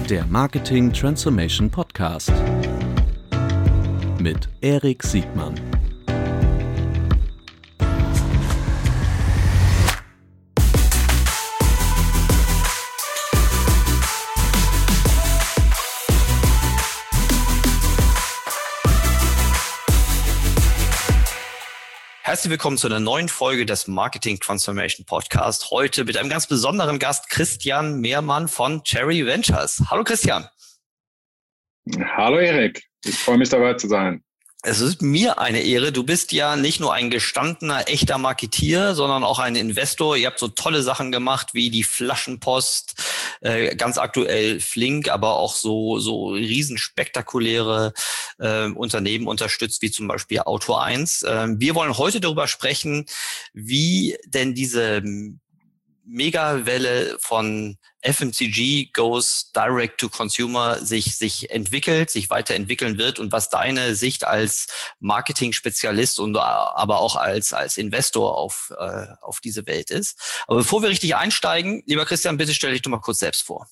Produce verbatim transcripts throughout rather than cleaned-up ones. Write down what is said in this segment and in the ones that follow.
Der Marketing Transformation Podcast mit Erik Siegmann. Herzlich willkommen zu einer neuen Folge des Marketing Transformation Podcast. Heute mit einem ganz besonderen Gast, Christian Mehrmann von Cherry Ventures. Hallo Christian. Hallo Erik, ich freue mich dabei zu sein. Es ist mir eine Ehre. Du bist ja nicht nur ein gestandener, echter Marketier, sondern auch ein Investor. Ihr habt so tolle Sachen gemacht wie die Flaschenpost, äh, ganz aktuell Flink, aber auch so so riesenspektakuläre äh, Unternehmen unterstützt, wie zum Beispiel Auto eins. Äh, wir wollen heute darüber sprechen, wie denn diese Megawelle von F M C G goes direct to consumer sich sich entwickelt, sich weiterentwickeln wird und was deine Sicht als Marketing-Spezialist und aber auch als als Investor auf äh, auf diese Welt ist. Aber bevor wir richtig einsteigen, lieber Christian, bitte stell dich doch mal kurz selbst vor.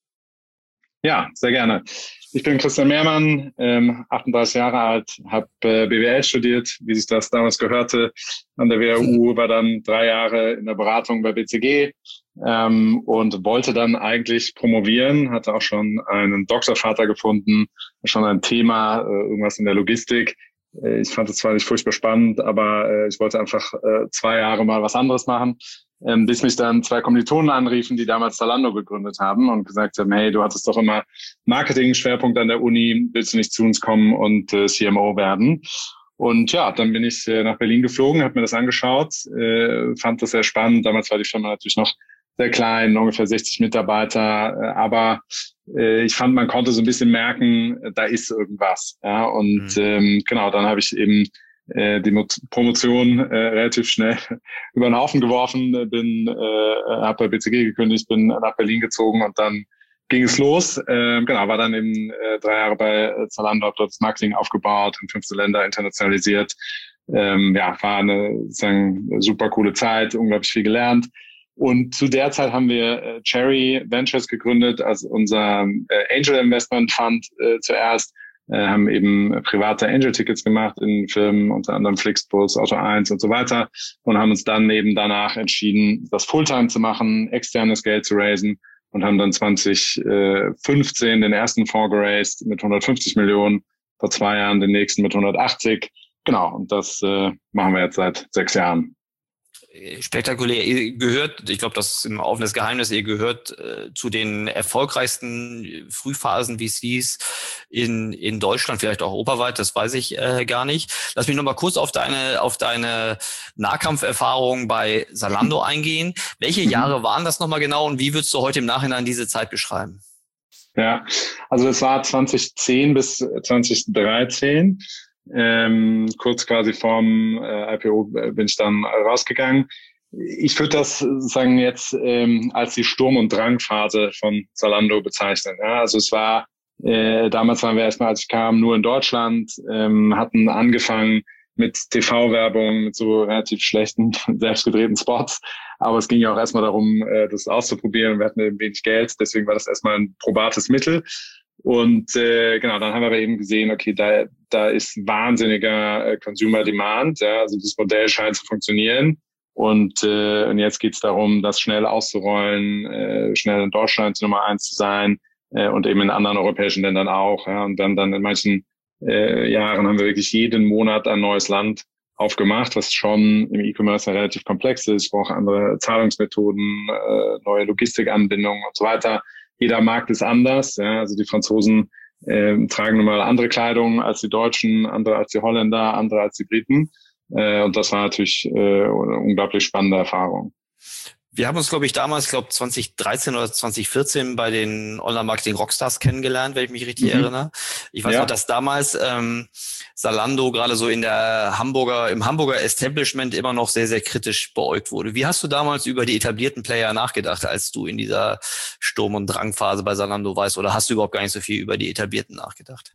Ja, sehr gerne. Ich bin Christian Mehrmann, ähm, achtunddreißig Jahre alt, habe äh, B W L studiert, wie sich das damals gehörte, an der W H U, war dann drei Jahre in der Beratung bei B C G ähm, und wollte dann eigentlich promovieren, hatte auch schon einen Doktorvater gefunden, schon ein Thema, äh, irgendwas in der Logistik. Äh, ich fand es zwar nicht furchtbar spannend, aber äh, ich wollte einfach äh, zwei Jahre mal was anderes machen. Ähm, bis mich dann zwei Kommilitonen anriefen, die damals Zalando gegründet haben und gesagt haben, hey, du hattest doch immer Marketing-Schwerpunkt an der Uni, willst du nicht zu uns kommen und äh, C M O werden? Und ja, dann bin ich äh, nach Berlin geflogen, habe mir das angeschaut, äh, fand das sehr spannend. Damals war die Firma natürlich noch sehr klein, ungefähr sechzig Mitarbeiter, äh, aber äh, ich fand, man konnte so ein bisschen merken, da ist irgendwas. Ja, und mhm. ähm, genau, dann habe ich eben die Promotion äh, relativ schnell über den Haufen geworfen, bin, äh, habe bei B C G gekündigt, bin nach Berlin gezogen und dann ging es los. Äh, genau, war dann eben äh, drei Jahre bei Zalando, habe dort das Marketing aufgebaut, in fünfzehn Länder internationalisiert. Ähm, ja, war eine sozusagen super coole Zeit, unglaublich viel gelernt. Und zu der Zeit haben wir äh, Cherry Ventures gegründet, also unser äh, Angel Investment Fund äh, zuerst. Äh, haben eben private Angel-Tickets gemacht in Firmen, unter anderem Flixbus, Auto eins und so weiter und haben uns dann eben danach entschieden, das Fulltime zu machen, externes Geld zu raisen und haben dann zwanzig fünfzehn den ersten Fonds geraced mit hundertfünfzig Millionen, vor zwei Jahren den nächsten mit hundertachtzig. Genau, und das äh, machen wir jetzt seit sechs Jahren. Spektakulär. Ihr gehört, ich glaube, das ist ein offenes Geheimnis, ihr gehört äh, zu den erfolgreichsten Frühphasen-V Cs in in Deutschland, vielleicht auch europaweit, das weiß ich äh, gar nicht. Lass mich noch mal kurz auf deine auf deine Nahkampferfahrung bei Zalando eingehen. Welche mhm. Jahre waren das nochmal genau und wie würdest du heute im Nachhinein diese Zeit beschreiben? Ja, also es war zwanzig zehn bis zwanzig dreizehn. Ähm, kurz quasi vorm äh, I P O bin ich dann rausgegangen. Ich würde das sagen jetzt ähm, als die Sturm- und Drangphase von Zalando bezeichnen. Ja, also es war, äh, damals waren wir erstmal, als ich kam, nur in Deutschland, ähm, hatten angefangen mit T V-Werbung, mit so relativ schlechten, selbstgedrehten Spots. Aber es ging ja auch erstmal darum, äh, das auszuprobieren. Wir hatten eben wenig Geld, deswegen war das erstmal ein probates Mittel. Und äh, genau, dann haben wir aber eben gesehen, okay, da da ist wahnsinniger äh, Consumer Demand, ja, also das Modell scheint zu funktionieren. Und äh, und jetzt geht's darum, das schnell auszurollen, äh, schnell in Deutschland Nummer eins zu sein äh, und eben in anderen europäischen Ländern auch. Ja, und dann dann in manchen äh, Jahren haben wir wirklich jeden Monat ein neues Land aufgemacht, was schon im E-Commerce relativ komplex ist. Ich brauche andere Zahlungsmethoden, äh, neue Logistikanbindungen und so weiter. Jeder Markt ist anders. Ja, also die Franzosen äh, tragen nun mal andere Kleidung als die Deutschen, andere als die Holländer, andere als die Briten. Äh, und das war natürlich äh, eine unglaublich spannende Erfahrung. Wir haben uns, glaube ich, damals, ich glaube zwanzig dreizehn oder zwanzig vierzehn bei den Online-Marketing-Rockstars kennengelernt, wenn ich mich richtig mhm. erinnere. Ich weiß ja. noch, dass damals ähm, Zalando gerade so in der Hamburger, im Hamburger Establishment immer noch sehr, sehr kritisch beäugt wurde. Wie hast du damals über die etablierten Player nachgedacht, als du in dieser Sturm- und Drangphase bei Zalando warst? Oder hast du überhaupt gar nicht so viel über die etablierten nachgedacht?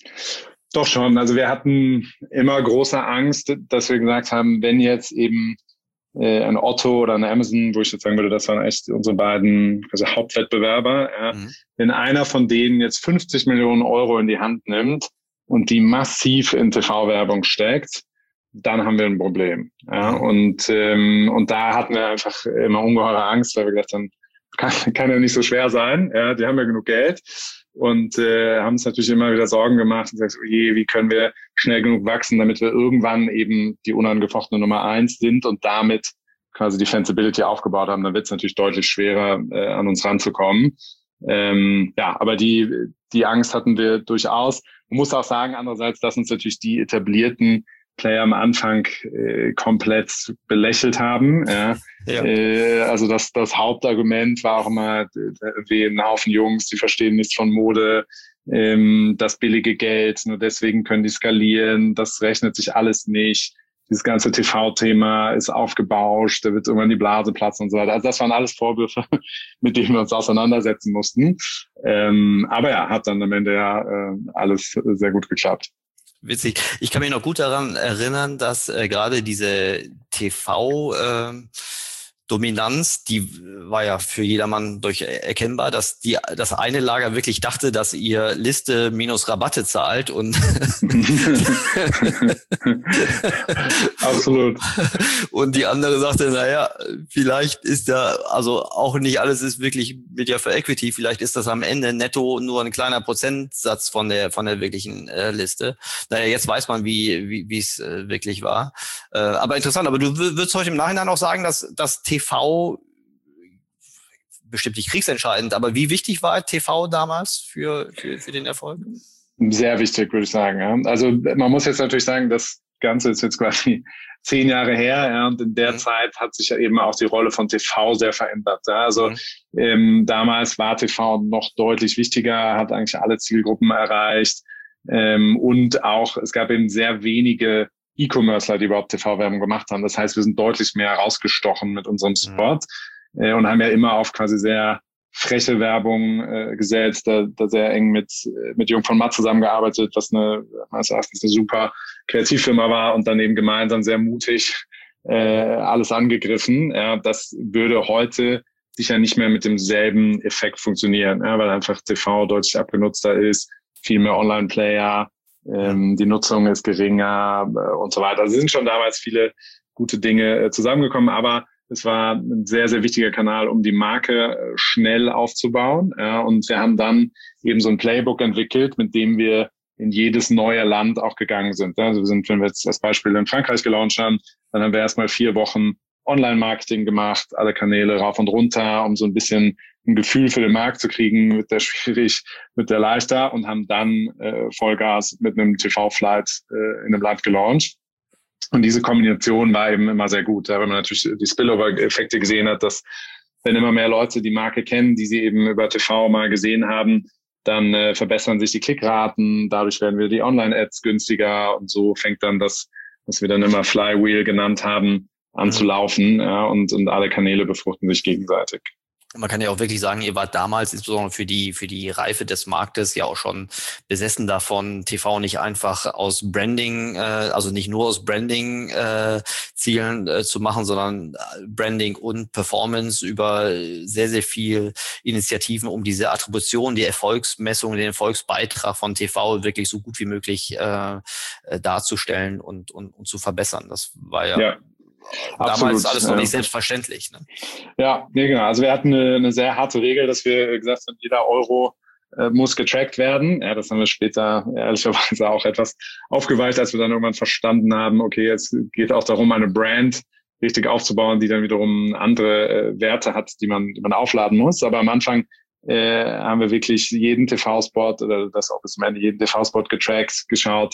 Doch schon. Also wir hatten immer große Angst, dass wir gesagt haben, wenn jetzt eben äh, ein Otto oder eine Amazon, wo ich jetzt sagen würde, das waren echt unsere beiden also Hauptwettbewerber. Ja. Mhm. Wenn einer von denen jetzt fünfzig Millionen Euro in die Hand nimmt und die massiv in T V-Werbung steckt, dann haben wir ein Problem. Ja. Und, ähm, und da hatten wir einfach immer ungeheure Angst, weil wir gedacht haben, kann, kann ja nicht so schwer sein. Ja, die haben ja genug Geld. Und äh, haben uns natürlich immer wieder Sorgen gemacht und gesagt, oh je, wie können wir schnell genug wachsen, damit wir irgendwann eben die unangefochtene Nummer eins sind und damit quasi die Defensibility aufgebaut haben. Dann wird es natürlich deutlich schwerer, äh, an uns ranzukommen. Ähm, ja, aber die die Angst hatten wir durchaus. Man muss auch sagen, andererseits, dass uns natürlich die etablierten Player am Anfang äh, komplett belächelt haben. Ja. Ja. Äh, also das, das Hauptargument war auch immer, wie ein Haufen Jungs, die verstehen nichts von Mode, ähm, das billige Geld, nur deswegen können die skalieren, das rechnet sich alles nicht. Dieses ganze T V-Thema ist aufgebauscht, da wird irgendwann die Blase platzen und so weiter. Also das waren alles Vorwürfe, mit denen wir uns auseinandersetzen mussten. Ähm, aber ja, hat dann am Ende ja äh, alles sehr gut geklappt. Witzig. Ich kann mich noch gut daran erinnern, dass äh, gerade diese T V äh, Dominanz, die war ja für jedermann durch erkennbar, dass die das eine Lager wirklich dachte, dass ihr Liste minus Rabatte zahlt und absolut. Und die andere sagte, naja, vielleicht ist da, also auch nicht alles ist wirklich Media for Equity, vielleicht ist das am Ende netto nur ein kleiner Prozentsatz von der von der wirklichen äh, Liste. Naja, jetzt weiß man, wie wie wie es äh, wirklich war. Äh, aber interessant, aber du würdest heute im Nachhinein auch sagen, dass das T V bestimmt nicht kriegsentscheidend, aber wie wichtig war T V damals für, für, für den Erfolg? Sehr wichtig, würde ich sagen. Ja. Also man muss jetzt natürlich sagen, das Ganze ist jetzt quasi zehn Jahre her, ja, und in der mhm. Zeit hat sich ja eben auch die Rolle von T V sehr verändert. Ja. Also mhm. ähm, damals war T V noch deutlich wichtiger, hat eigentlich alle Zielgruppen erreicht ähm, und auch, es gab eben sehr wenige E-Commercer, die überhaupt T V-Werbung gemacht haben. Das heißt, wir sind deutlich mehr rausgestochen mit unserem Support mhm. äh, und haben ja immer auf quasi sehr freche Werbung äh, gesetzt, da, da sehr eng mit mit Jung von Matt zusammengearbeitet, was eine meines Erachtens eine super Kreativfirma war und dann eben gemeinsam sehr mutig äh, alles angegriffen. Ja, das würde heute sicher nicht mehr mit demselben Effekt funktionieren, ja, weil einfach T V deutlich abgenutzter ist, viel mehr Online-Player, Ähm, die Nutzung ist geringer äh, und so weiter. Also sind schon damals viele gute Dinge äh, zusammengekommen, aber es war ein sehr, sehr wichtiger Kanal, um die Marke äh, schnell aufzubauen. Ja, und wir haben dann eben so ein Playbook entwickelt, mit dem wir in jedes neue Land auch gegangen sind. Ja, also wir sind, wenn wir jetzt als Beispiel in Frankreich gelauncht haben, dann haben wir erstmal vier Wochen Online-Marketing gemacht, alle Kanäle rauf und runter, um so ein bisschen ein Gefühl für den Markt zu kriegen, mit der schwierig, mit der leichter, und haben dann äh, Vollgas mit einem T V-Flight äh, in einem Land gelauncht. Und diese Kombination war eben immer sehr gut, ja, weil man natürlich die Spillover-Effekte gesehen hat, dass wenn immer mehr Leute die Marke kennen, die sie eben über T V mal gesehen haben, dann äh, verbessern sich die Klickraten, dadurch werden wir die Online-Ads günstiger und so fängt dann das, was wir dann immer Flywheel genannt haben, an zu laufen, ja, und, und alle Kanäle befruchten sich gegenseitig. Man kann ja auch wirklich sagen, ihr wart damals insbesondere für die für die Reife des Marktes ja auch schon besessen davon, T V nicht einfach aus Branding, äh, also nicht nur aus Branding äh, Zielen äh, zu machen, sondern Branding und Performance über sehr, sehr viel Initiativen, um diese Attribution, die Erfolgsmessung, den Erfolgsbeitrag von T V wirklich so gut wie möglich äh, darzustellen und, und, und zu verbessern. Das war ja, ja. Damals Absolut, alles noch ja. nicht selbstverständlich. Ne? Ja, nee, genau. Also wir hatten eine, eine sehr harte Regel, dass wir gesagt haben, jeder Euro äh, muss getrackt werden. Ja, das haben wir später ehrlicherweise auch etwas aufgeweicht, als wir dann irgendwann verstanden haben, okay, jetzt geht auch darum, eine Brand richtig aufzubauen, die dann wiederum andere äh, Werte hat, die man, die man aufladen muss. Aber am Anfang äh, haben wir wirklich jeden T V-Spot oder das auch bis zum Ende jeden T V-Spot getrackt, geschaut,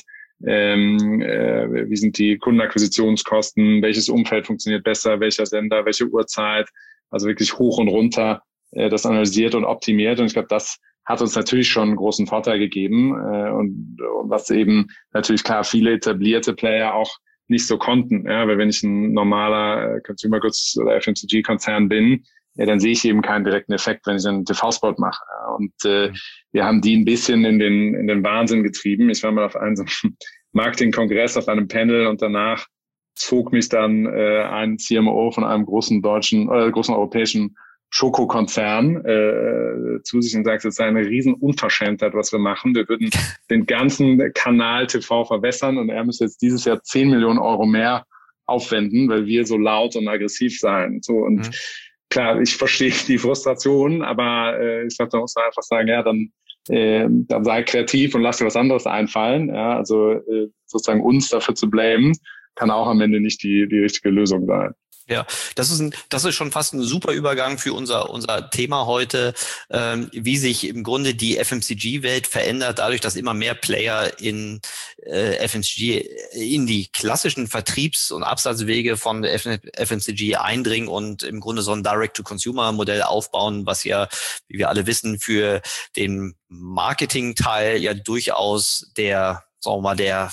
Ähm, äh, wie sind die Kundenakquisitionskosten, welches Umfeld funktioniert besser, welcher Sender, welche Uhrzeit, also wirklich hoch und runter äh, das analysiert und optimiert, und ich glaube, das hat uns natürlich schon einen großen Vorteil gegeben äh, und, und was eben natürlich klar viele etablierte Player auch nicht so konnten, ja, weil wenn ich ein normaler äh, Consumer Goods oder F M C G-Konzern bin, ja, dann sehe ich eben keinen direkten Effekt, wenn ich einen T V-Spot mache. Und äh, wir haben die ein bisschen in den in den Wahnsinn getrieben. Ich war mal auf einem so Marketing-Kongress auf einem Panel und danach zog mich dann äh, ein C M O von einem großen deutschen, äh, großen europäischen Schokokonzern äh, zu sich und sagt, es sei eine riesen Unverschämtheit, was wir machen. Wir würden den ganzen Kanal T V verwässern und er müsste jetzt dieses Jahr zehn Millionen Euro mehr aufwenden, weil wir so laut und aggressiv seien. So und mhm. klar, ich verstehe die Frustration, aber äh, ich glaube, da muss man einfach sagen, ja, dann äh, dann sei kreativ und lass dir was anderes einfallen. Ja, also äh, sozusagen uns dafür zu blamen, kann auch am Ende nicht die die richtige Lösung sein. Ja, das ist ein, das ist schon fast ein super Übergang für unser unser Thema heute, ähm, wie sich im Grunde die F M C G-Welt verändert, dadurch, dass immer mehr Player in äh, F M C G in die klassischen Vertriebs- und Absatzwege von F M C G eindringen und im Grunde so ein Direct-to-Consumer-Modell aufbauen, was ja, wie wir alle wissen, für den Marketing-Teil ja durchaus der sagen wir mal, der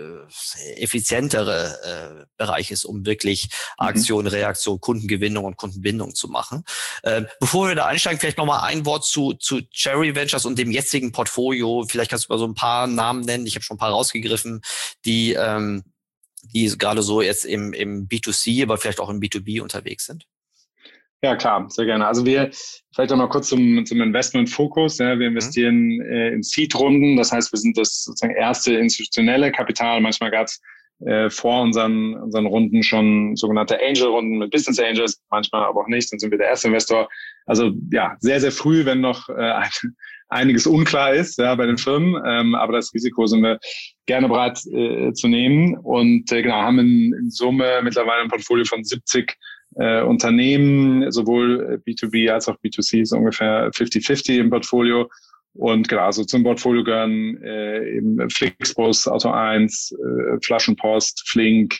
äh, effizientere äh, Bereich ist, um wirklich Aktion, mhm. Reaktion, Kundengewinnung und Kundenbindung zu machen. Äh, bevor wir da einsteigen, vielleicht nochmal ein Wort zu, zu Cherry Ventures und dem jetzigen Portfolio. Vielleicht kannst du mal so ein paar Namen nennen. Ich habe schon ein paar rausgegriffen, die, ähm, die gerade so jetzt im, im B zwei C, aber vielleicht auch im B zwei B unterwegs sind. Ja, klar, sehr gerne. Also wir, vielleicht auch mal kurz zum, zum Investment-Fokus. Ja, wir investieren mhm. äh, in Seed-Runden. Das heißt, wir sind das sozusagen erste institutionelle Kapital. Manchmal gab es äh, vor unseren, unseren Runden schon sogenannte Angel-Runden mit Business Angels, manchmal aber auch nicht. Dann sind wir der erste Investor. Also ja, sehr, sehr früh, wenn noch äh, einiges unklar ist ja, bei den Firmen. Ähm, aber das Risiko sind wir gerne bereit äh, zu nehmen. Und äh, genau, haben in, in Summe mittlerweile ein Portfolio von siebzig Äh, Unternehmen, sowohl B zwei B als auch B zwei C ist ungefähr fifty fifty im Portfolio. Und genau, also zum Portfolio gehören äh, eben Flixbus, Auto eins, äh, Flaschenpost, Flink,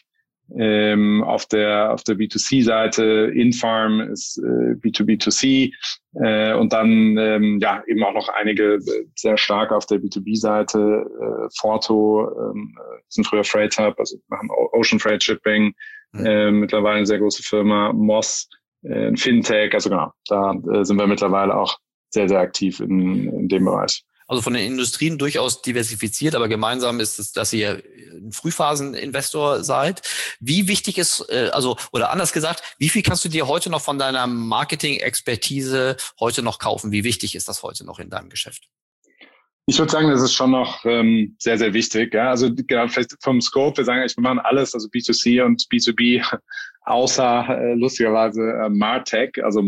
ähm, auf der auf der B zwei C-Seite, Infarm ist äh, B zwei B zwei C äh, und dann ähm, ja eben auch noch einige sehr stark auf der B zwei B-Seite, äh, Forto, ähm, sind früher Freight Hub, also machen Ocean Freight Shipping, Äh, mittlerweile eine sehr große Firma, Moss, äh, Fintech, also genau, da äh, sind wir mittlerweile auch sehr, sehr aktiv in, in dem Bereich. Also von den Industrien durchaus diversifiziert, aber gemeinsam ist es, dass ihr ein Frühphaseninvestor seid. Wie wichtig ist, äh, also oder anders gesagt, wie viel kannst du dir heute noch von deiner Marketing-Expertise heute noch kaufen? Wie wichtig ist das heute noch in deinem Geschäft? Ich würde sagen, das ist schon noch ähm, sehr, sehr wichtig. Ja? Also genau, vielleicht vom Scope, wir sagen, wir machen alles, also B zwei C und B zwei B, außer äh, lustigerweise äh, MarTech, also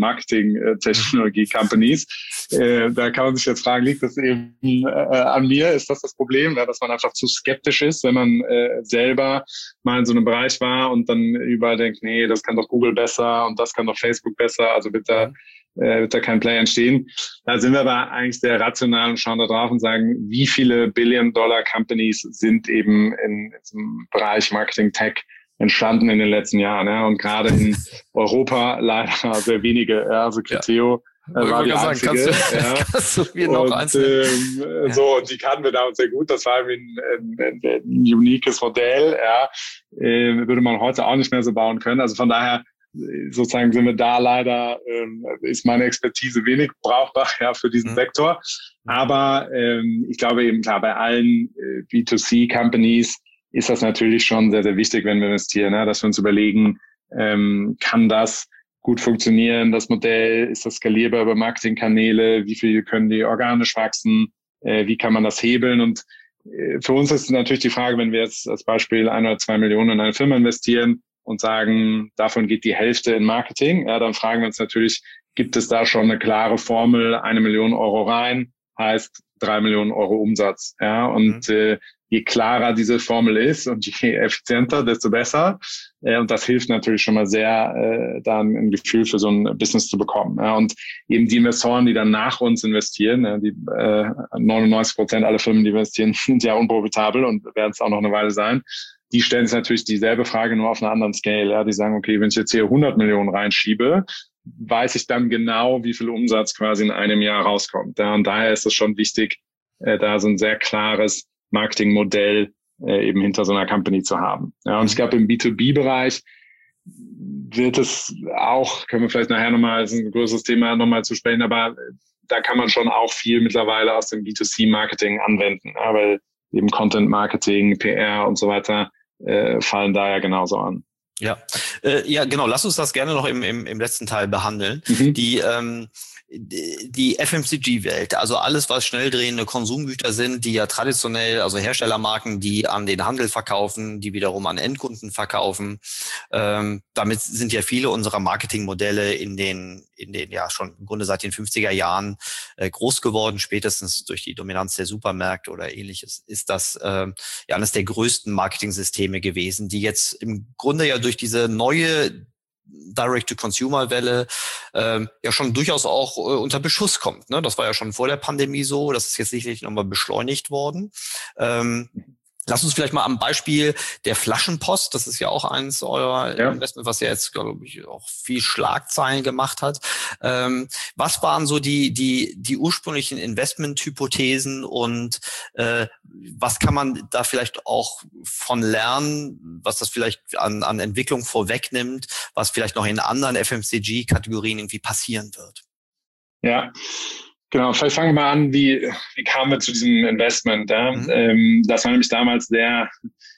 Marketing-Technologie-Companies. Äh, da kann man sich jetzt fragen, liegt das eben äh, an mir? Ist das das Problem, ja, dass man einfach zu skeptisch ist, wenn man äh, selber mal in so einem Bereich war und dann überall denkt, nee, das kann doch Google besser und das kann doch Facebook besser, also wird da äh, wird da kein Play entstehen. Da sind wir aber eigentlich sehr rational und schauen da drauf und sagen, wie viele Billion-Dollar-Companies sind eben in diesem Bereich Marketing-Tech entstanden in den letzten Jahren. Ja? Und gerade in Europa leider sehr wenige. Ja? Also Criteo ja. äh, war die einzige. Sagen, kannst du, ja. kannst du mir noch eins ähm, ja. So, und die kannten wir damals sehr gut. Das war ein, ein, ein, ein uniques Modell. Ja? Äh, würde man heute auch nicht mehr so bauen können. Also von daher sozusagen sind wir da leider, ähm, ist meine Expertise wenig brauchbar ja, für diesen mhm. Sektor. Aber ähm, ich glaube eben klar, bei allen äh, B zwei C-Companies ist das natürlich schon sehr, sehr wichtig, wenn wir investieren, ne? Dass wir uns überlegen, ähm, kann das gut funktionieren, das Modell, ist das skalierbar über Marketingkanäle, wie viel können die organisch wachsen, äh, wie kann man das hebeln? Und äh, für uns ist natürlich die Frage, wenn wir jetzt als Beispiel ein oder zwei Millionen in eine Firma investieren, und sagen, davon geht die Hälfte in Marketing, ja, dann fragen wir uns natürlich, gibt es da schon eine klare Formel, eine Million Euro rein, heißt drei Millionen Euro Umsatz. Ja, und mhm. äh, je klarer diese Formel ist und je effizienter, desto besser. Äh, und das hilft natürlich schon mal sehr, äh, dann ein Gefühl für so ein Business zu bekommen. Ja, und eben die Investoren, die dann nach uns investieren, ja, die äh, neunundneunzig Prozent aller Firmen, die investieren, sind ja unprofitabel und werden es auch noch eine Weile sein. Die stellen sich natürlich dieselbe Frage nur auf einer anderen Scale. Ja, die sagen, okay, wenn ich jetzt hier hundert Millionen reinschiebe, weiß ich dann genau, wie viel Umsatz quasi in einem Jahr rauskommt. Ja, und daher ist es schon wichtig, äh, da so ein sehr klares Marketingmodell äh, eben hinter so einer Company zu haben. Ja, und ich glaube, im B zwei B-Bereich wird es auch, können wir vielleicht nachher nochmal, das ist ein größeres Thema, nochmal zu sprechen, aber da kann man schon auch viel mittlerweile aus dem B zwei C-Marketing anwenden, ja, weil eben Content-Marketing, P R und so weiter äh, fallen da ja genauso an. Ja, äh, ja, genau. Lass uns das gerne noch im, im, im letzten Teil behandeln. Mhm. Die, ähm, die F M C G-Welt, also alles, was schnell drehende Konsumgüter sind, die ja traditionell, also Herstellermarken, die an den Handel verkaufen, die wiederum an Endkunden verkaufen. Ähm, damit sind ja viele unserer Marketingmodelle in den, in den ja schon im Grunde seit den fünfziger Jahren äh, groß geworden, spätestens durch die Dominanz der Supermärkte oder ähnliches, ist das äh, ja eines der größten Marketingsysteme gewesen, die jetzt im Grunde ja durch diese neue Direct-to-Consumer-Welle ähm, ja schon durchaus auch äh, unter Beschuss kommt. Ne? Das war ja schon vor der Pandemie so. Das ist jetzt sicherlich nochmal beschleunigt worden. Ähm, Lass uns vielleicht mal am Beispiel der Flaschenpost, das ist ja auch eines eurer ja. Investment, was ja jetzt, glaube ich, auch viel Schlagzeilen gemacht hat. Ähm, was waren so die die die ursprünglichen Investmenthypothesen und äh, was kann man da vielleicht auch von lernen, was das vielleicht an an Entwicklung vorwegnimmt, was vielleicht noch in anderen F M C G-Kategorien irgendwie passieren wird? Ja. Genau, vielleicht fangen wir mal an, wie, wie kamen wir zu diesem Investment? Ja? Mhm. Ähm, das war nämlich damals sehr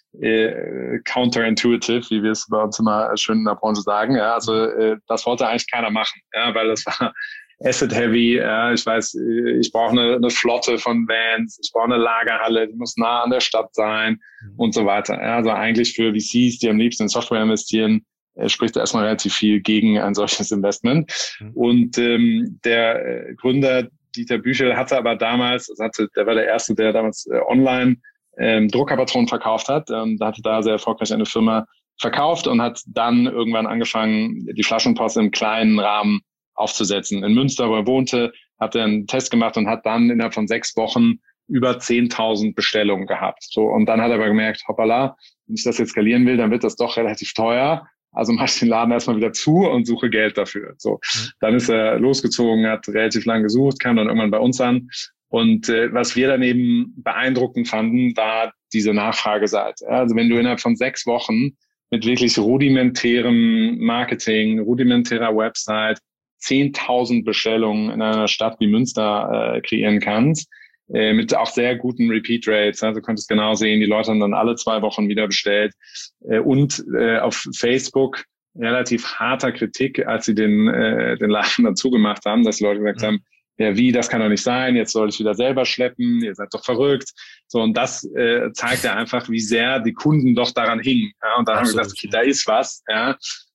äh, counterintuitive, wie wir es bei uns immer schön in der Branche sagen. Ja? Also äh, das wollte eigentlich keiner machen, ja? Weil das war asset-heavy. Ja? Ich weiß, ich brauche eine, eine Flotte von Vans, ich brauche eine Lagerhalle, die muss nah an der Stadt sein mhm. und so weiter. Ja? Also eigentlich für V Cs, die am liebsten in Software investieren, spricht erstmal relativ viel gegen ein solches Investment. Mhm. Und ähm, der äh, Gründer Dieter Büchel hatte aber damals, also hatte, der war der Erste, der damals äh, online ähm, Druckerpatronen verkauft hat. Ähm, da hatte da sehr erfolgreich eine Firma verkauft und hat dann irgendwann angefangen, die Flaschenpost im kleinen Rahmen aufzusetzen. In Münster, wo er wohnte, hat er einen Test gemacht und hat dann innerhalb von sechs Wochen über zehntausend Bestellungen gehabt. So, und dann hat er aber gemerkt, hoppala, wenn ich das jetzt skalieren will, dann wird das doch relativ teuer. Also mache ich den Laden erstmal wieder zu und suche Geld dafür. So, dann ist er losgezogen, hat relativ lang gesucht, kam dann irgendwann bei uns an. Und äh, was wir dann eben beeindruckend fanden, war diese Nachfrageseite. Also wenn du innerhalb von sechs Wochen mit wirklich rudimentärem Marketing, rudimentärer Website zehntausend Bestellungen in einer Stadt wie Münster äh, kreieren kannst, äh, mit auch sehr guten Repeat Rates. Also du konntest genau sehen, die Leute haben dann alle zwei Wochen wieder bestellt. Äh, und äh, auf Facebook relativ harter Kritik, als sie den, äh, den Laden dann zugemacht haben, dass die Leute gesagt mhm. haben, ja wie, das kann doch nicht sein, jetzt soll ich wieder selber schleppen, ihr seid doch verrückt. So, und das äh, zeigt ja einfach, wie sehr die Kunden doch daran hingen. Ja? Und dann Absolut. haben wir gesagt, okay, da ist was. Ja.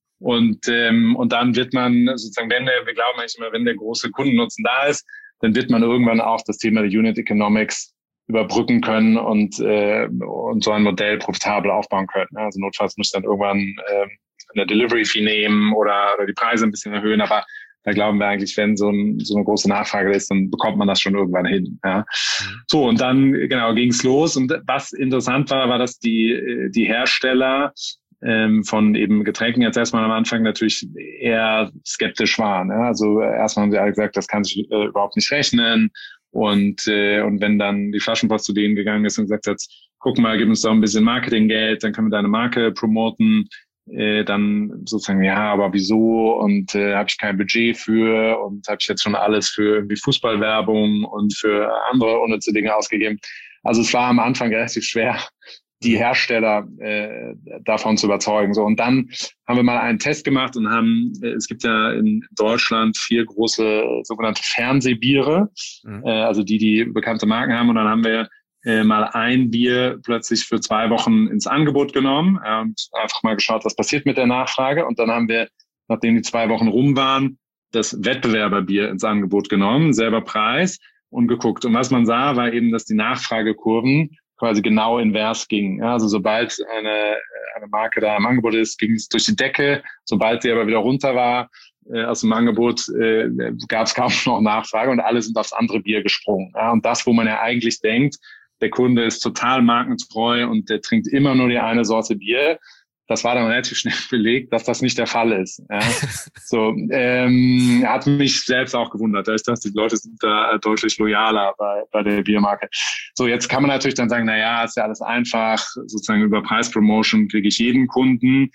Und ähm, und dann wird man sozusagen, wenn der, wir glauben eigentlich immer, wenn der große Kundennutzen da ist, dann wird man irgendwann auch das Thema der Unit Economics überbrücken können und äh, und so ein Modell profitabel aufbauen können. Also notfalls muss dann irgendwann äh, eine Delivery Fee nehmen oder, oder die Preise ein bisschen erhöhen, aber da glauben wir eigentlich, wenn so, ein, so eine große Nachfrage ist, dann bekommt man das schon irgendwann hin. Ja. So, und dann genau ging's los. Und was interessant war, war, dass die die Hersteller ähm, von eben Getränken jetzt erstmal am Anfang natürlich eher skeptisch waren. Ja. Also erstmal haben sie alle gesagt, das kann sich äh, überhaupt nicht rechnen. Und äh, und wenn dann die Flaschenpost zu denen gegangen ist und gesagt hat, guck mal, gib uns doch ein bisschen Marketinggeld, dann können wir deine Marke promoten. Äh, dann sozusagen, ja, aber wieso und äh, habe ich kein Budget für und habe ich jetzt schon alles für irgendwie Fußballwerbung und für andere unnütze Dinge ausgegeben. Also es war am Anfang relativ schwer, die Hersteller äh, davon zu überzeugen. So, und dann haben wir mal einen Test gemacht und haben, äh, es gibt ja in Deutschland vier große sogenannte Fernsehbiere, mhm. äh, also die, die bekannte Marken haben, und dann haben wir Äh, mal ein Bier plötzlich für zwei Wochen ins Angebot genommen äh, und einfach mal geschaut, was passiert mit der Nachfrage. Und dann haben wir, nachdem die zwei Wochen rum waren, das Wettbewerberbier ins Angebot genommen, selber Preis, und geguckt. Und was man sah, war eben, dass die Nachfragekurven quasi genau invers gingen. Ja, also sobald eine, eine Marke da im Angebot ist, ging es durch die Decke. Sobald sie aber wieder runter war äh, aus dem Angebot, äh, gab es kaum noch Nachfrage und alle sind aufs andere Bier gesprungen. Ja, und das, wo man ja eigentlich denkt, der Kunde ist total markentreu und der trinkt immer nur die eine Sorte Bier. Das war dann relativ schnell belegt, dass das nicht der Fall ist. Ja. So, ähm, hat mich selbst auch gewundert. Ich dachte, die Leute sind da deutlich loyaler bei, bei der Biermarke. So, jetzt kann man natürlich dann sagen, na ja, ist ja alles einfach. Sozusagen über Preispromotion kriege ich jeden Kunden.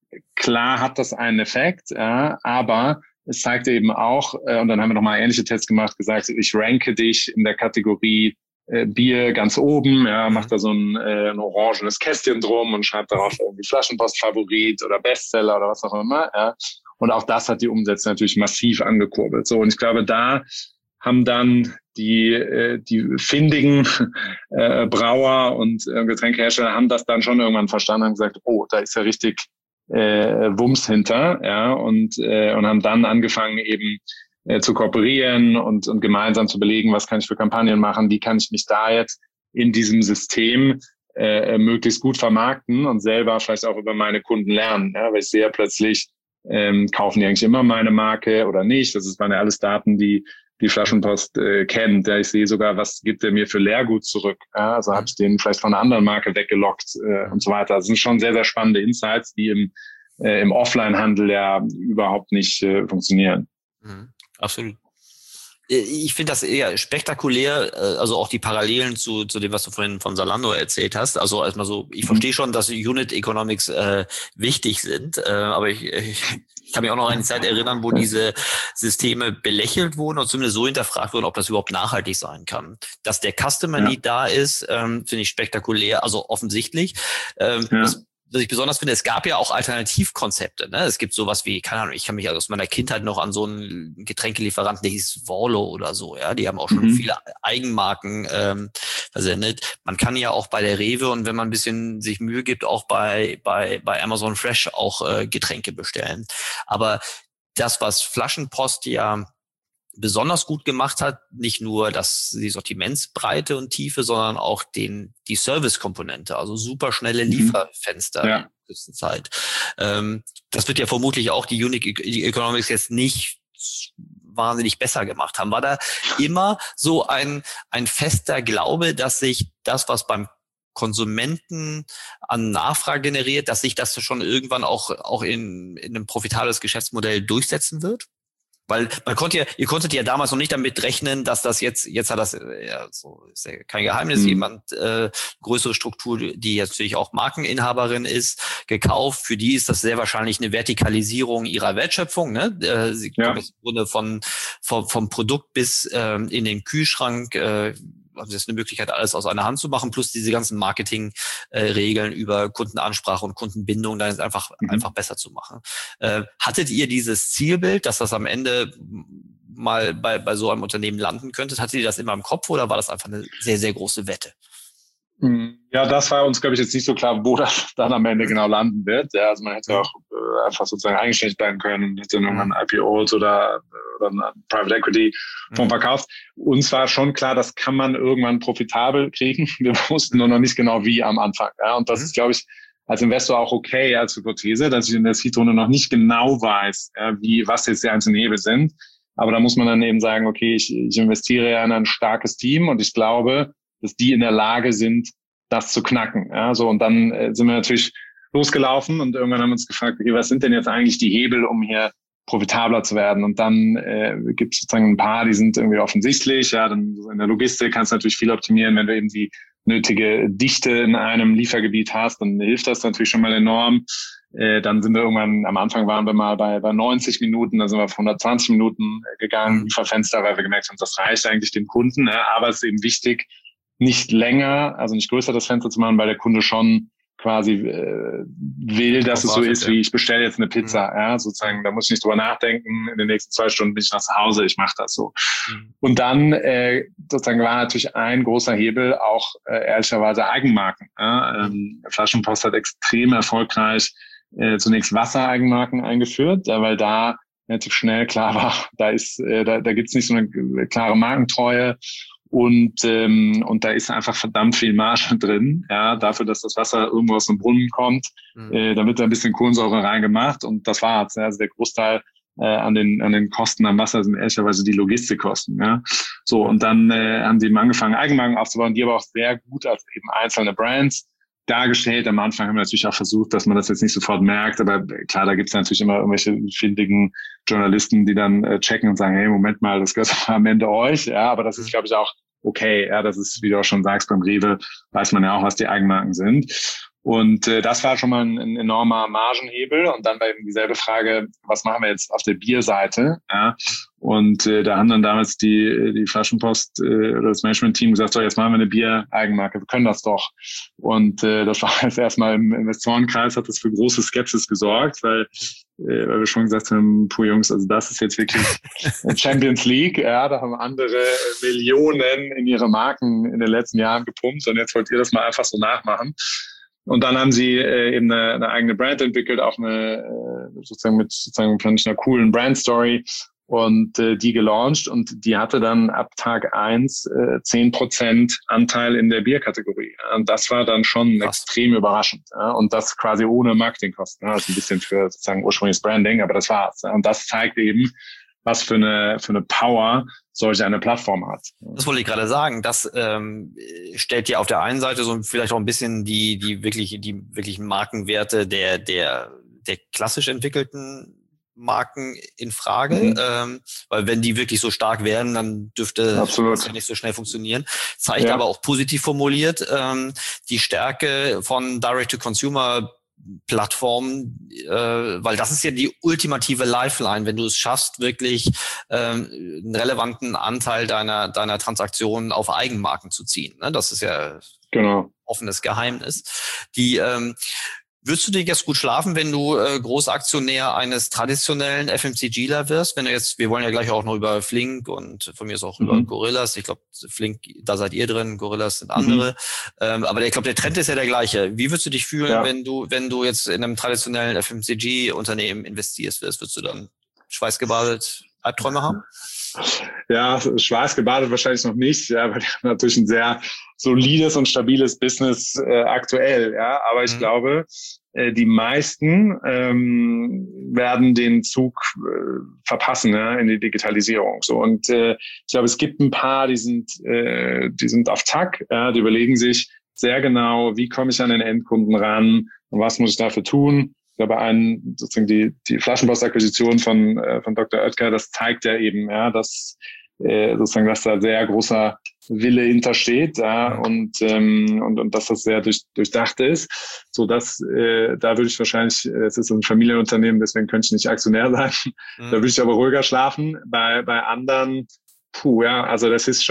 Klar hat das einen Effekt, ja, aber es zeigt eben auch, äh, und dann haben wir nochmal ähnliche Tests gemacht, gesagt, ich ranke dich in der Kategorie äh, Bier ganz oben, ja, macht da so ein, äh, ein orangenes Kästchen drum und schreibt darauf irgendwie Flaschenpost-Favorit oder Bestseller oder was auch immer, ja. Und auch das hat die Umsätze natürlich massiv angekurbelt. So, und ich glaube, da haben dann die äh, die findigen äh, Brauer und äh, Getränkehersteller haben das dann schon irgendwann verstanden und gesagt, oh, da ist ja richtig äh, Wumms hinter, ja, und äh, und haben dann angefangen eben äh, zu kooperieren und und gemeinsam zu belegen, was kann ich für Kampagnen machen, wie kann ich mich da jetzt in diesem System äh, möglichst gut vermarkten und selber vielleicht auch über meine Kunden lernen, ja, weil ich sehe ja plötzlich, ähm, kaufen die eigentlich immer meine Marke oder nicht, das ist waren ja alles Daten, die die Flaschenpost äh, kennt. Ja, ich sehe sogar, was gibt er mir für Leergut zurück. Ja, also habe ich den vielleicht von einer anderen Marke weggelockt äh, und so weiter. Das sind schon sehr, sehr spannende Insights, die im, äh, im Offline-Handel ja überhaupt nicht äh, funktionieren. Mhm, absolut. Ich finde das eher spektakulär, also auch die Parallelen zu zu dem, was du vorhin von Zalando erzählt hast. Also erstmal so, ich verstehe schon, dass Unit Economics äh, wichtig sind, äh, aber ich, ich, ich kann mich auch noch an eine Zeit erinnern, wo diese Systeme belächelt wurden und zumindest so hinterfragt wurden, ob das überhaupt nachhaltig sein kann. Dass der Customer Need ja. da ist, ähm, finde ich spektakulär, also offensichtlich. Ähm, ja. das, was ich besonders finde, es gab ja auch Alternativkonzepte. Ne? Es gibt sowas wie, keine Ahnung, ich kann mich aus meiner Kindheit noch an so einen Getränkelieferanten, der hieß Vorlo oder so. Ja, die haben auch schon mhm. viele Eigenmarken ähm, versendet. Man kann ja auch bei der Rewe und wenn man ein bisschen sich Mühe gibt, auch bei bei bei Amazon Fresh auch äh, Getränke bestellen. Aber das, was Flaschenpost ja besonders gut gemacht hat, nicht nur das die Sortimentsbreite und Tiefe, sondern auch den die Servicekomponente, also super schnelle Lieferfenster ja. in kurzer Zeit. Ähm, das wird ja vermutlich auch die Unique Economics jetzt nicht wahnsinnig besser gemacht haben. War da immer so ein ein fester Glaube, dass sich das, was beim Konsumenten an Nachfrage generiert, dass sich das schon irgendwann auch auch in in einem profitables Geschäftsmodell durchsetzen wird? Weil man konnte ja, ihr konntet ja damals noch nicht damit rechnen, dass das jetzt, jetzt hat das, ja, so ist ja kein Geheimnis, mhm. jemand, äh, größere Struktur, die jetzt natürlich auch Markeninhaberin ist, gekauft. Für die ist das sehr wahrscheinlich eine Vertikalisierung ihrer Wertschöpfung, ne? Äh, sie ja. kommt im Grunde von, vom, vom Produkt bis ähm, in den Kühlschrank, äh, haben Sie jetzt eine Möglichkeit, alles aus einer Hand zu machen, plus diese ganzen Marketing-Regeln äh, über Kundenansprache und Kundenbindung, dann ist einfach mhm. einfach besser zu machen. Äh, hattet ihr dieses Zielbild, dass das am Ende mal bei bei so einem Unternehmen landen könnte? Hattet ihr das immer im Kopf oder war das einfach eine sehr, sehr große Wette? Ja, das war uns, glaube ich, jetzt nicht so klar, wo das dann am Ende genau landen wird. Ja, also man hätte auch äh, einfach sozusagen eigenständig bleiben können, hätte irgendwann I P Os oder, oder ein Private Equity Fonds verkauft. Uns war schon klar, das kann man irgendwann profitabel kriegen. Wir wussten nur noch nicht genau wie am Anfang. Ja, und das ist, glaube ich, als Investor auch okay als Hypothese, dass ich in der Seed-Runde noch nicht genau weiß, ja, wie, was jetzt die einzelnen Hebel sind. Aber da muss man dann eben sagen, okay, ich, ich investiere ja in ein starkes Team und ich glaube, dass die in der Lage sind, das zu knacken. Ja, so, und dann äh, sind wir natürlich losgelaufen und irgendwann haben wir uns gefragt, okay, was sind denn jetzt eigentlich die Hebel, um hier profitabler zu werden? Und dann äh, gibt es sozusagen ein paar, die sind irgendwie offensichtlich. Ja, dann in der Logistik kannst du natürlich viel optimieren, wenn du eben die nötige Dichte in einem Liefergebiet hast, dann hilft das natürlich schon mal enorm. Äh, dann sind wir irgendwann, am Anfang waren wir mal bei, bei neunzig Minuten, dann sind wir auf hundertzwanzig Minuten gegangen, Lieferfenster, weil wir gemerkt haben, das reicht eigentlich dem Kunden. Ja, aber es ist eben wichtig, nicht länger, also nicht größer das Fenster zu machen, weil der Kunde schon quasi äh, will, dass es so ist, wie ich bestelle jetzt eine Pizza. Mhm. Ja, sozusagen, da muss ich nicht drüber nachdenken. In den nächsten zwei Stunden bin ich nach Hause, ich mache das so. Mhm. Und dann äh, sozusagen war natürlich ein großer Hebel auch äh, ehrlicherweise Eigenmarken. Ja? Ähm, Flaschenpost hat extrem erfolgreich äh, zunächst Wassereigenmarken eingeführt, ja, weil da relativ schnell klar war, da ist, äh, da, da gibt's nicht so eine klare Markentreue. Und ähm, und da ist einfach verdammt viel Marge drin, ja, dafür, dass das Wasser irgendwo aus dem Brunnen kommt. Mhm. Äh, da wird da ein bisschen Kohlensäure reingemacht und das war's. Ja. Also der Großteil äh, an den an den Kosten am Wasser sind ehrlicherweise die Logistikkosten. Ja. So, und dann äh, haben sie eben angefangen, Eigenmarken aufzubauen, die aber auch sehr gut als eben einzelne Brands dargestellt. Am Anfang haben wir natürlich auch versucht, dass man das jetzt nicht sofort merkt, aber klar, da gibt es natürlich immer irgendwelche findigen Journalisten, die dann äh, checken und sagen, hey, Moment mal, das gehört am Ende euch. Ja, aber das ist, glaube ich, auch okay. Ja, das ist, wie du auch schon sagst, beim Rewe weiß man ja auch, was die Eigenmarken sind. Und äh, das war schon mal ein, ein enormer Margenhebel. Und dann war eben dieselbe Frage, was machen wir jetzt auf der Bierseite? Ja? Und äh, da haben dann damals die die Flaschenpost äh, oder das Management-Team gesagt, so, jetzt machen wir eine Bier-Eigenmarke, wir können das doch. Und äh, das war jetzt erstmal im Investorenkreis, hat das für große Skepsis gesorgt, weil äh, weil wir schon gesagt haben, puh Jungs, also das ist jetzt wirklich Champions League, ja, da haben andere Millionen in ihre Marken in den letzten Jahren gepumpt und jetzt wollt ihr das mal einfach so nachmachen. Und dann haben sie äh, eben eine, eine eigene Brand entwickelt, auch eine äh, sozusagen mit sozusagen fand ich einer coolen Brand-Story und äh, die gelauncht und die hatte dann ab Tag eins äh, zehn Prozent Anteil in der Bierkategorie. Und das war dann schon Krass. extrem überraschend. Ja? Und das quasi ohne Marketingkosten. Ja? Also ein bisschen für sozusagen ursprüngliches Branding, aber das war's. Ja? Und das zeigt eben, was für eine für eine Power solch eine Plattform hat. Das wollte ich gerade sagen. Das ähm, stellt ja auf der einen Seite so vielleicht auch ein bisschen die die wirklich die wirklichen Markenwerte der der der klassisch entwickelten Marken in Frage, mhm. ähm, weil wenn die wirklich so stark werden, dann dürfte Absolut. das ja nicht so schnell funktionieren. Zeigt ja. aber auch positiv formuliert ähm, die Stärke von Direct-to-Consumer Plattformen, äh, weil das ist ja die ultimative Lifeline, wenn du es schaffst, wirklich ähm, einen relevanten Anteil deiner deiner Transaktionen auf Eigenmarken zu ziehen. Ne? Das ist ja genau. offenes Geheimnis. Die ähm, Würdest du dir jetzt gut schlafen, wenn du äh, Großaktionär eines traditionellen F M C G ler wirst? Wenn du jetzt, wir wollen ja gleich auch noch über Flink und von mir ist auch mhm. über Gorillas. Ich glaube, Flink, da seid ihr drin, Gorillas sind andere. Mhm. Ähm, aber ich glaube, der Trend ist ja der gleiche. Wie würdest du dich fühlen, ja. wenn du, wenn du jetzt in einem traditionellen F M C G-Unternehmen investierst wirst? Würdest du dann schweißgebadet Albträume haben? Ja, schweißgebadet wahrscheinlich noch nicht, ja, weil die haben natürlich ein sehr solides und stabiles Business äh, aktuell, ja. Aber ich mhm. glaube, äh, die meisten ähm, werden den Zug äh, verpassen, ja, in die Digitalisierung. So und äh, ich glaube, es gibt ein paar, die sind, äh, die sind auf Zack, ja, die überlegen sich sehr genau, wie komme ich an den Endkunden ran und was muss ich dafür tun. Ich glaube, ein, sozusagen die, die Flaschenpost-Akquisition von, äh, von Doktor Oetker, das zeigt ja eben, ja, dass, äh, sozusagen, dass da sehr großer Wille hintersteht, ja, und, ähm, und, und dass das sehr durch, durchdacht ist. So dass, äh, da würde ich wahrscheinlich, äh, es ist ein Familienunternehmen, deswegen könnte ich nicht Aktionär sein. Mhm. Da würde ich aber ruhiger schlafen. Bei, bei anderen, puh, ja, also das ist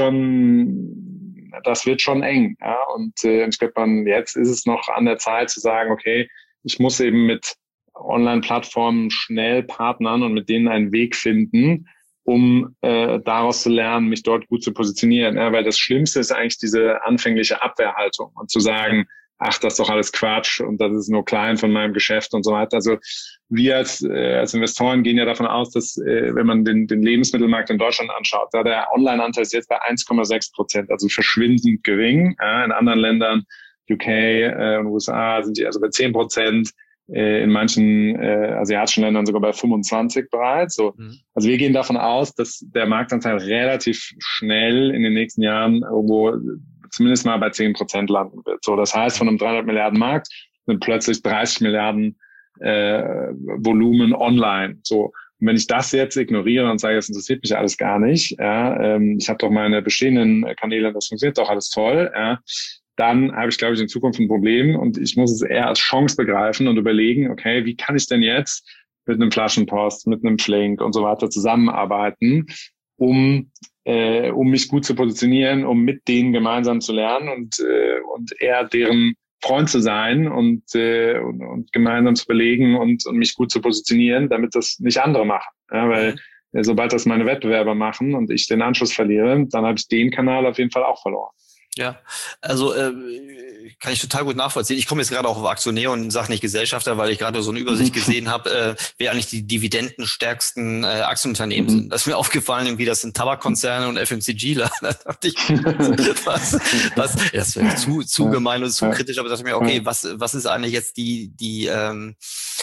schon, das wird schon eng, ja, und, äh, ich glaube, man, jetzt ist es noch an der Zeit zu sagen, okay, ich muss eben mit Online-Plattformen schnell partnern und mit denen einen Weg finden, um äh, daraus zu lernen, mich dort gut zu positionieren. Ja, weil das Schlimmste ist eigentlich diese anfängliche Abwehrhaltung und zu sagen, ach, das ist doch alles Quatsch und das ist nur klein von meinem Geschäft und so weiter. Also wir als, äh, als Investoren gehen ja davon aus, dass äh, wenn man den, den Lebensmittelmarkt in Deutschland anschaut, da der Online-Anteil ist jetzt bei eins Komma sechs Prozent, also verschwindend gering. Ja, in anderen Ländern U K äh, und U S A sind die also bei zehn Prozent, äh, in manchen äh, asiatischen Ländern sogar bei fünfundzwanzig bereits. So. Mhm. Also wir gehen davon aus, dass der Marktanteil relativ schnell in den nächsten Jahren irgendwo zumindest mal bei zehn Prozent landen wird. So, das heißt, von einem dreihundert Milliarden Markt sind plötzlich dreißig Milliarden äh, Volumen online. So. Und wenn ich das jetzt ignoriere und sage, das interessiert mich alles gar nicht, ja, ähm, ich habe doch meine bestehenden Kanäle, das funktioniert doch alles toll, ja, dann habe ich, glaube ich, in Zukunft ein Problem und ich muss es eher als Chance begreifen und überlegen, okay, wie kann ich denn jetzt mit einem Flaschenpost, mit einem Flink und so weiter zusammenarbeiten, um äh, um mich gut zu positionieren, um mit denen gemeinsam zu lernen und äh, und eher deren Freund zu sein und äh, und, und gemeinsam zu belegen und, und mich gut zu positionieren, damit das nicht andere machen. Ja, weil äh, sobald das meine Wettbewerber machen und ich den Anschluss verliere, dann habe ich den Kanal auf jeden Fall auch verloren. Ja, also äh, kann ich total gut nachvollziehen. Ich komme jetzt gerade auch auf Aktionär und sage nicht Gesellschafter, weil ich gerade so eine Übersicht gesehen habe, äh, wer eigentlich die dividendenstärksten äh, Aktienunternehmen mhm. sind. Das ist mir aufgefallen, irgendwie das sind Tabakkonzerne und F M C G ler. Da dachte ich, was, was, das wäre zu, zu gemein und zu kritisch, aber da dachte ich mir, okay, was, was ist eigentlich jetzt die, die, ähm,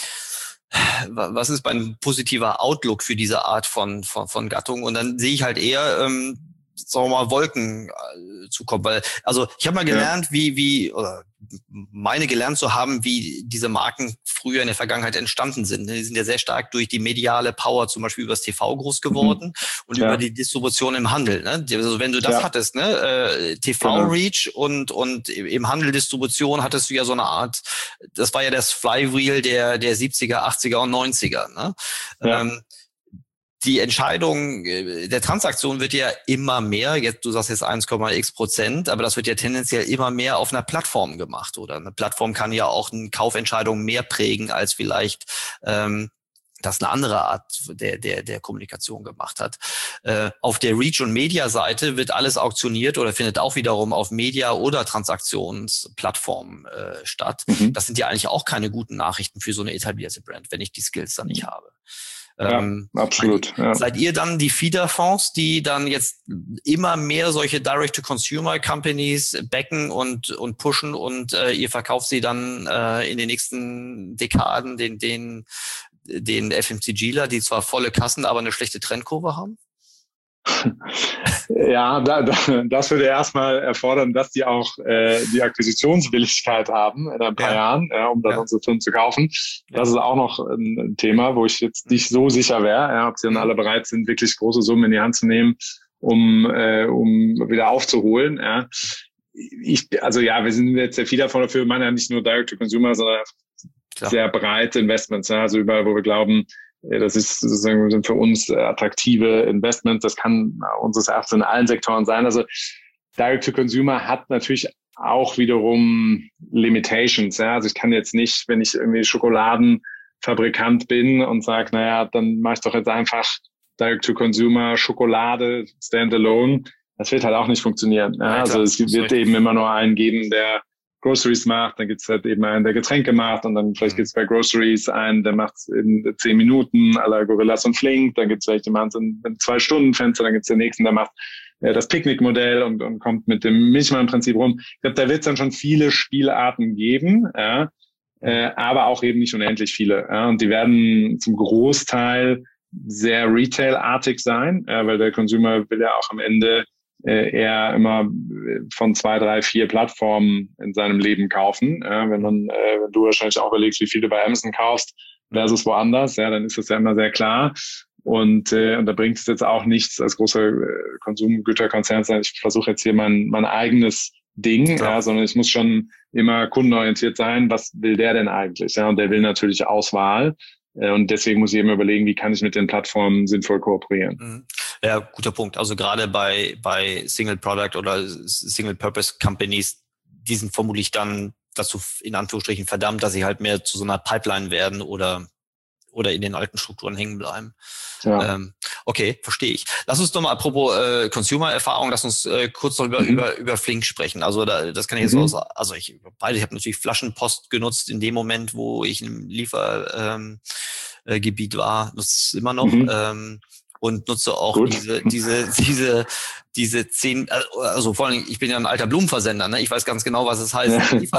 was ist mein positiver Outlook für diese Art von, von, von Gattung? Und dann sehe ich halt eher, ähm, sagen wir mal, Wolken äh, zukommen. Weil, also ich habe mal gelernt, ja. wie, wie, oder meine gelernt zu haben, wie diese Marken früher in der Vergangenheit entstanden sind. Die sind ja sehr stark durch die mediale Power, zum Beispiel über das T V groß geworden mhm. und ja. über die Distribution im Handel. Ne? Also wenn du das ja. hattest, ne, äh, T V-Reach genau. und und im Handel Distribution hattest du ja so eine Art, das war ja das Flywheel der der siebziger, achtziger und neunziger. Ne? Ja. Ähm, die Entscheidung der Transaktion wird ja immer mehr, jetzt du sagst jetzt eins Komma x Prozent, aber das wird ja tendenziell immer mehr auf einer Plattform gemacht, oder? Eine Plattform kann ja auch eine Kaufentscheidung mehr prägen, als vielleicht ähm, das eine andere Art der der der Kommunikation gemacht hat. Äh, auf der Reach- und Media-Seite wird alles auktioniert oder findet auch wiederum auf Media- oder Transaktionsplattformen äh, statt. Mhm. Das sind ja eigentlich auch keine guten Nachrichten für so eine etablierte Brand, wenn ich die Skills dann nicht habe. Ja, ähm, absolut. Ja. Seid ihr dann die Feeder-Fonds, die dann jetzt immer mehr solche Direct-to-Consumer-Companies backen und und pushen und äh, ihr verkauft sie dann äh, in den nächsten Dekaden den den den FMCGler, die zwar volle Kassen, aber eine schlechte Trendkurve haben? Ja, da, da, das würde erstmal erfordern, dass die auch äh, die Akquisitionswilligkeit haben in ein paar ja. Jahren, ja, um dann ja. unsere Firmen zu kaufen. Das ja. ist auch noch ein, ein Thema, wo ich jetzt nicht so sicher wäre, ja, ob sie dann alle bereit sind, wirklich große Summen in die Hand zu nehmen, um äh, um wieder aufzuholen. Ja. Ich, also ja, wir sind jetzt sehr viel davon dafür, wir meinen ja nicht nur Direct-to-Consumer, sondern Klar. sehr breite Investments, ja, also überall, wo wir glauben, das ist sozusagen für uns attraktive Investments. Das kann unseres Erachtens in allen Sektoren sein. Also Direct-to-Consumer hat natürlich auch wiederum Limitations. Ja? Also ich kann jetzt nicht, wenn ich irgendwie Schokoladenfabrikant bin und sage, naja, dann mache ich doch jetzt einfach Direct-to-Consumer Schokolade standalone. Das wird halt auch nicht funktionieren. Ja? Also es wird eben immer nur einen geben, der Groceries macht, dann gibt's halt eben einen, der Getränke macht, und dann vielleicht gibt's bei Groceries einen, der macht's in zehn Minuten, à la Gorillas und Flink, dann gibt's vielleicht jemanden in einem Zwei-Stunden-Fenster, dann gibt's den nächsten, der macht äh, das Picknick-Modell und, und kommt mit dem Milchmann-Prinzip rum. Ich glaube, da wird's dann schon viele Spielarten geben, ja, äh, aber auch eben nicht unendlich viele. Ja, und die werden zum Großteil sehr Retail-artig sein, ja, weil der Consumer will ja auch am Ende eher immer von zwei, drei, vier Plattformen in seinem Leben kaufen. Ja, wenn man, äh, wenn du wahrscheinlich auch überlegst, wie viel du bei Amazon kaufst versus woanders, ja, dann ist das ja immer sehr klar. Und, äh, und da bringt es jetzt auch nichts als großer äh, Konsumgüterkonzern sein. Ich versuche jetzt hier mein mein eigenes Ding, ja. Ja, sondern ich muss schon immer kundenorientiert sein. Was will der denn eigentlich? Ja, und der will natürlich Auswahl. Und deswegen muss ich eben überlegen, wie kann ich mit den Plattformen sinnvoll kooperieren. Ja, guter Punkt. Also gerade bei bei Single Product oder Single Purpose Companies, die sind vermutlich dann dazu in Anführungsstrichen verdammt, dass sie halt mehr zu so einer Pipeline werden oder oder in den alten Strukturen hängen bleiben. Ja. Ähm, okay, verstehe ich. Lass uns doch mal, apropos äh, Consumer-Erfahrung, lass uns äh, kurz noch über, mhm. über über Flink sprechen. Also da, das kann ich jetzt mhm. auch, also ich beide, ich habe natürlich Flaschenpost genutzt in dem Moment, wo ich im Liefergebiet ähm, äh, Gebiet war, nutze immer noch. Mhm. Ähm, und nutze auch Gut. diese diese diese diese zehn, also vor allem, ich bin ja ein alter Blumenversender, ne? Ich weiß ganz genau, was es heißt, ein, Liefer,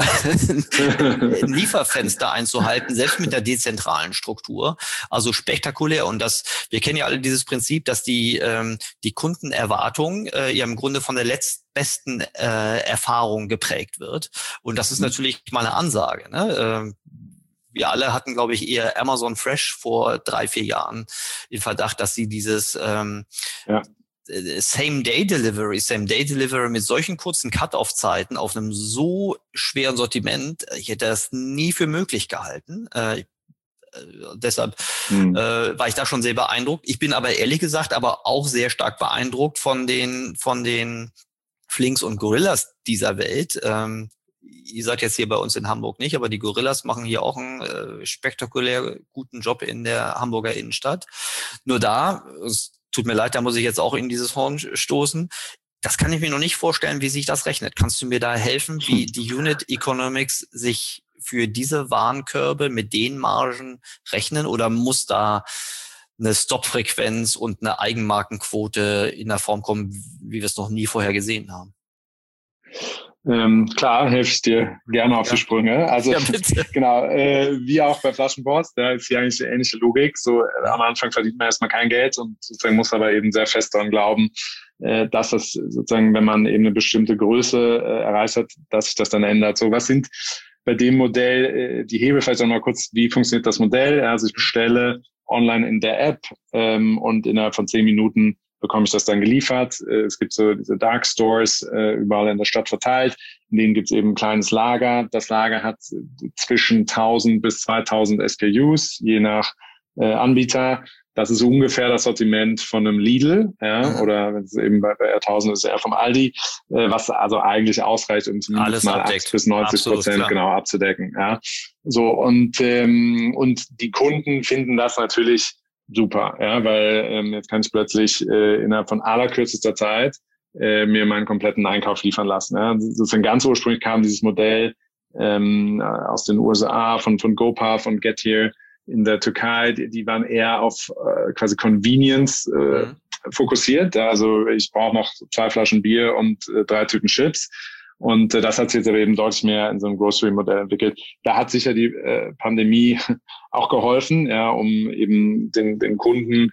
ein Lieferfenster einzuhalten, selbst mit der dezentralen Struktur. Also spektakulär. Und das, wir kennen ja alle dieses Prinzip, dass die ähm, die Kundenerwartung äh, ja im Grunde von der letztbesten äh, Erfahrung geprägt wird. Und das ist mhm. natürlich mal eine Ansage, ne? Ähm, Wir alle hatten, glaube ich, eher Amazon Fresh vor drei, vier Jahren den Verdacht, dass sie dieses ähm, ja. Same-Day-Delivery, Same-Day-Delivery mit solchen kurzen Cut-Off-Zeiten auf einem so schweren Sortiment, ich hätte das nie für möglich gehalten. Äh, äh, deshalb hm. äh, war ich da schon sehr beeindruckt. Ich bin aber ehrlich gesagt aber auch sehr stark beeindruckt von den von den Flinks und Gorillas dieser Welt. Ähm, Ihr seid jetzt hier bei uns in Hamburg nicht, aber die Gorillas machen hier auch einen äh, spektakulär guten Job in der Hamburger Innenstadt. Nur da, es tut mir leid, da muss ich jetzt auch in dieses Horn stoßen. Das kann ich mir noch nicht vorstellen, wie sich das rechnet. Kannst du mir da helfen, wie die Unit Economics sich für diese Warenkörbe mit den Margen rechnen, oder muss da eine Stop-Frequenz und eine Eigenmarkenquote in der Form kommen, wie wir es noch nie vorher gesehen haben? Ähm, klar, helfe ich dir gerne auf ja. die Sprünge. Also ja, genau, äh, wie auch bei Flaschenpost, da ist hier eigentlich die ähnliche Logik. So äh, am Anfang verdient man erstmal kein Geld und sozusagen muss aber eben sehr fest daran glauben, äh, dass das sozusagen, wenn man eben eine bestimmte Größe äh, erreicht hat, dass sich das dann ändert. So, was sind bei dem Modell äh, die Hebel? Vielleicht auch mal kurz, wie funktioniert das Modell? Also ich bestelle online in der App ähm, und innerhalb von zehn Minuten bekomme ich das dann geliefert. Es gibt so diese Dark Stores äh, überall in der Stadt verteilt. In denen gibt es eben ein kleines Lager. Das Lager hat zwischen tausend bis zweitausend S K Us, je nach äh, Anbieter. Das ist ungefähr das Sortiment von einem Lidl, ja, mhm. oder wenn es eben bei, bei R tausend ist, eher vom Aldi, äh, was also eigentlich ausreicht, um zumindest mal achtzig bis neunzig Prozent genau abzudecken, ja. So, und, ähm, und die Kunden finden das natürlich super, ja, weil ähm, jetzt kann ich plötzlich äh, innerhalb von allerkürzester Zeit äh, mir meinen kompletten Einkauf liefern lassen. Ja. Sozusagen ganz ursprünglich kam dieses Modell ähm, aus den U S A von, von GoPuff und Getir in der Türkei, die, die waren eher auf äh, quasi Convenience äh, mhm. fokussiert. Also ich brauche noch zwei Flaschen Bier und äh, drei Tüten Chips. Und äh, das hat sich jetzt aber eben deutlich mehr in so einem Grocery-Modell entwickelt. Da hat sicher die äh, Pandemie auch geholfen, ja, um eben den, den Kunden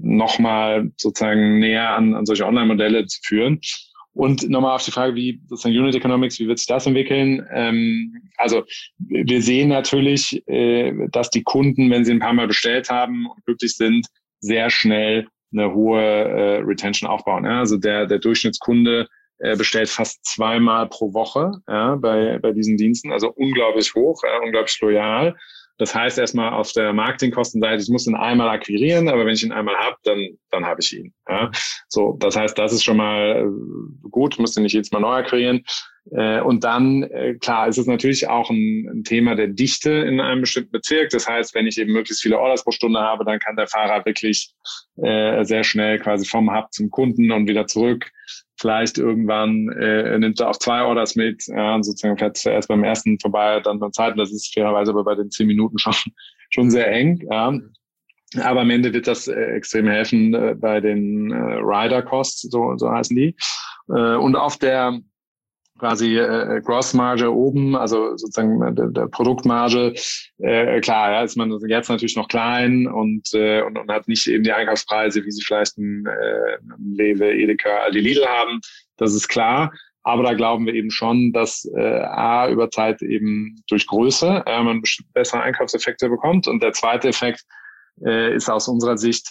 nochmal sozusagen näher an, an solche Online-Modelle zu führen. Und nochmal auf die Frage, wie sozusagen Unit Economics, wie wird sich das entwickeln? Ähm, also wir sehen natürlich, äh, dass die Kunden, wenn sie ein paar Mal bestellt haben und glücklich sind, sehr schnell eine hohe äh, Retention aufbauen. Ja? Also der, der Durchschnittskunde äh, bestellt fast zweimal pro Woche, ja, bei, bei diesen Diensten. Also unglaublich hoch, äh, unglaublich loyal. Das heißt erstmal auf der Marketingkostenseite, ich muss ihn einmal akquirieren, aber wenn ich ihn einmal habe, dann dann habe ich ihn. Ja. So, das heißt, das ist schon mal gut, ich muss ihn nicht jedes Mal neu akquirieren. Und dann, klar, ist es natürlich auch ein, ein Thema der Dichte in einem bestimmten Bezirk. Das heißt, wenn ich eben möglichst viele Orders pro Stunde habe, dann kann der Fahrer wirklich äh, sehr schnell quasi vom Hub zum Kunden und wieder zurück. Vielleicht irgendwann äh, nimmt er auch zwei Orders mit, ja, und sozusagen fährt zuerst beim ersten vorbei, dann beim zweiten. Das ist fairerweise aber bei den zehn Minuten schon schon sehr eng. Ja. Aber am Ende wird das äh, extrem helfen äh, bei den äh, Rider-Costs, so, so heißen die. Äh, und auf der quasi äh, Grossmarge oben, also sozusagen der, der Produktmarge, äh, klar, ja, ist man jetzt natürlich noch klein und, äh, und und hat nicht eben die Einkaufspreise, wie sie vielleicht ein, äh, ein Rewe, Edeka, Aldi, Lidl haben. Das ist klar. Aber da glauben wir eben schon, dass äh, A, über Zeit eben durch Größe äh, man bessere Einkaufseffekte bekommt. Und der zweite Effekt äh, ist aus unserer Sicht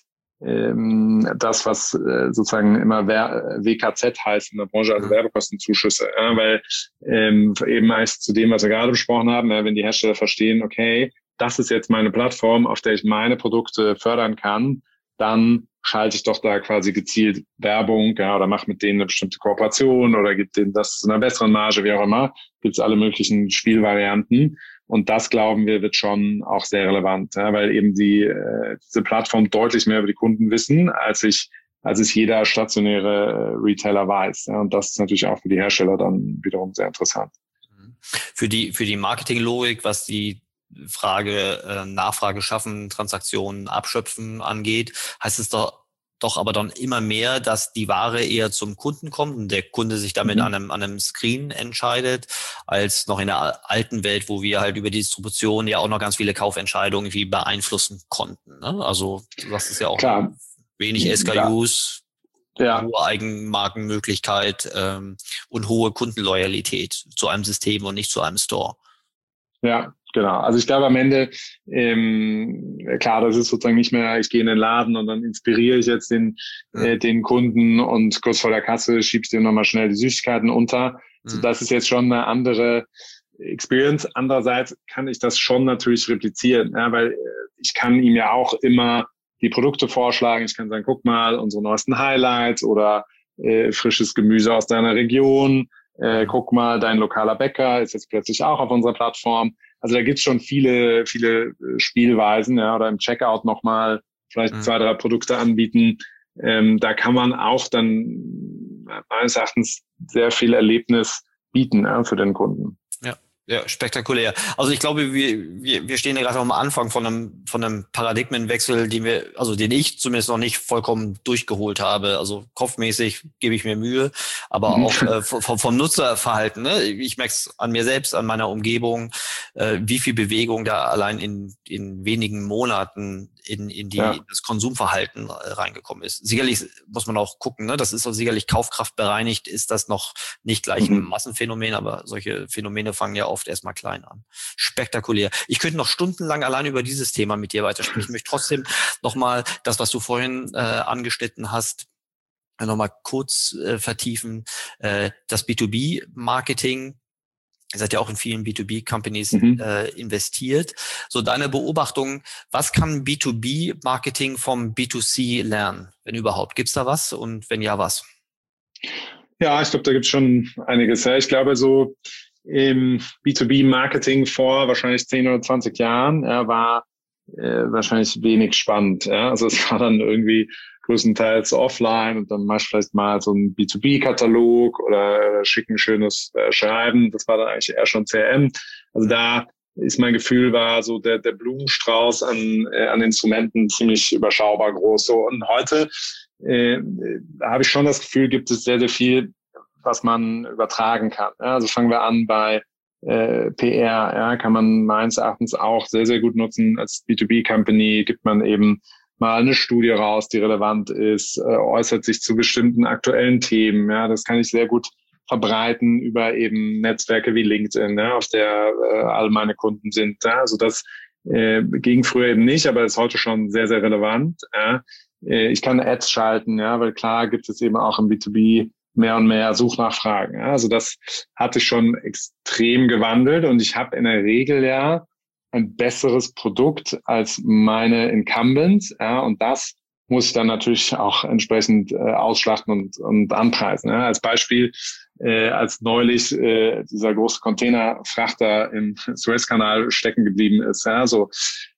ähm, das, was äh, sozusagen immer W K Z heißt in der Branche, also Werbekostenzuschüsse. Ja, weil ähm, eben als zu dem, was wir gerade besprochen haben, ja, wenn die Hersteller verstehen, okay, das ist jetzt meine Plattform, auf der ich meine Produkte fördern kann, dann schalte ich doch da quasi gezielt Werbung, ja, oder mache mit denen eine bestimmte Kooperation oder gibt denen das zu einer besseren Marge, wie auch immer. Gibt es alle möglichen Spielvarianten. Und das, glauben wir, wird schon auch sehr relevant, ja, weil eben die äh, diese Plattform deutlich mehr über die Kunden wissen, als ich als es jeder stationäre äh, Retailer weiß. Ja, und das ist natürlich auch für die Hersteller dann wiederum sehr interessant. Für die für die Marketinglogik, was die Frage äh, Nachfrage schaffen, Transaktionen abschöpfen angeht, heißt es doch doch aber dann immer mehr, dass die Ware eher zum Kunden kommt und der Kunde sich damit mhm. an einem, an einem Screen entscheidet, als noch in der alten Welt, wo wir halt über die Distribution ja auch noch ganz viele Kaufentscheidungen irgendwie beeinflussen konnten. Ne? Also das ist ja auch Klar. wenig S K Us, ja. hohe Eigenmarkenmöglichkeit ähm, und hohe Kundenloyalität zu einem System und nicht zu einem Store. Ja, genau. Also ich glaube am Ende, ähm, klar, das ist sozusagen nicht mehr, ich gehe in den Laden und dann inspiriere ich jetzt den mhm. äh, den Kunden und kurz vor der Kasse schiebst du ihm nochmal schnell die Süßigkeiten unter. Mhm. So, das ist jetzt schon eine andere Experience. Andererseits kann ich das schon natürlich replizieren, ja, weil äh, ich kann ihm ja auch immer die Produkte vorschlagen. Ich kann sagen, guck mal, unsere neuesten Highlights oder äh, frisches Gemüse aus deiner Region. Äh, guck mal, dein lokaler Bäcker ist jetzt plötzlich auch auf unserer Plattform. Also da gibt's schon viele, viele Spielweisen, ja, oder im Checkout nochmal vielleicht mhm. zwei, drei Produkte anbieten. Ähm, da kann man auch dann meines Erachtens sehr viel Erlebnis bieten, ja, für den Kunden. Ja, spektakulär. Also ich glaube, wir, wir, wir stehen ja gerade am Anfang von einem, von einem Paradigmenwechsel, den wir, also den ich zumindest noch nicht vollkommen durchgeholt habe. Also kopfmäßig gebe ich mir Mühe, aber auch äh, vom, vom Nutzerverhalten. Ne? Ich merke es an mir selbst, an meiner Umgebung, äh, wie viel Bewegung da allein in, in wenigen Monaten in, in, die, ja. in das Konsumverhalten reingekommen ist. Sicherlich muss man auch gucken, ne? Das ist auch sicherlich kaufkraftbereinigt, ist das noch nicht gleich ein mhm. Massenphänomen, aber solche Phänomene fangen ja oft erstmal klein an. Spektakulär. Ich könnte noch stundenlang allein über dieses Thema mit dir weitersprechen. Ich möchte trotzdem nochmal das, was du vorhin äh, angeschnitten hast, nochmal kurz äh, vertiefen. Äh, das B zwei B-Marketing Ihr seid ja auch in vielen B zwei B-Companies mhm. äh, investiert. So deine Beobachtung, was kann B zwei B-Marketing vom B zwei C lernen, wenn überhaupt? Gibt's da was und wenn ja, was? Ja, ich glaube, da gibt's schon einiges. Ja. Ich glaube, so im B zwei B-Marketing vor wahrscheinlich zehn oder zwanzig Jahren ja, war äh, wahrscheinlich wenig spannend. Ja. Also es war dann irgendwie größtenteils offline und dann machst du vielleicht mal so einen B zwei B-Katalog oder schick ein schönes äh, Schreiben. Das war dann eigentlich eher schon C R M. Also da ist mein Gefühl, war so der, der Blumenstrauß an, äh, an Instrumenten ziemlich überschaubar groß. So. Und heute äh, habe ich schon das Gefühl, gibt es sehr, sehr viel, was man übertragen kann. Ja, also fangen wir an bei äh, P R. Ja, kann man meines Erachtens auch sehr, sehr gut nutzen als B zwei B-Company. Gibt man eben mal eine Studie raus, die relevant ist, äh, äußert sich zu bestimmten aktuellen Themen. Ja, das kann ich sehr gut verbreiten über eben Netzwerke wie LinkedIn, ja, auf der äh, all meine Kunden sind. Ja. Also das äh, ging früher eben nicht, aber ist heute schon sehr, sehr relevant. Ja. Äh, ich kann Ads schalten, ja, weil klar gibt es eben auch im B zwei B mehr und mehr Suchnachfragen. Ja. Also das hat sich schon extrem gewandelt und ich habe in der Regel ja ein besseres Produkt als meine Incumbents, ja, und das muss ich dann natürlich auch entsprechend äh, ausschlachten und, und anpreisen. Ja. Als Beispiel, äh, als neulich äh, dieser große Containerfrachter im Suezkanal stecken geblieben ist. Ja. So,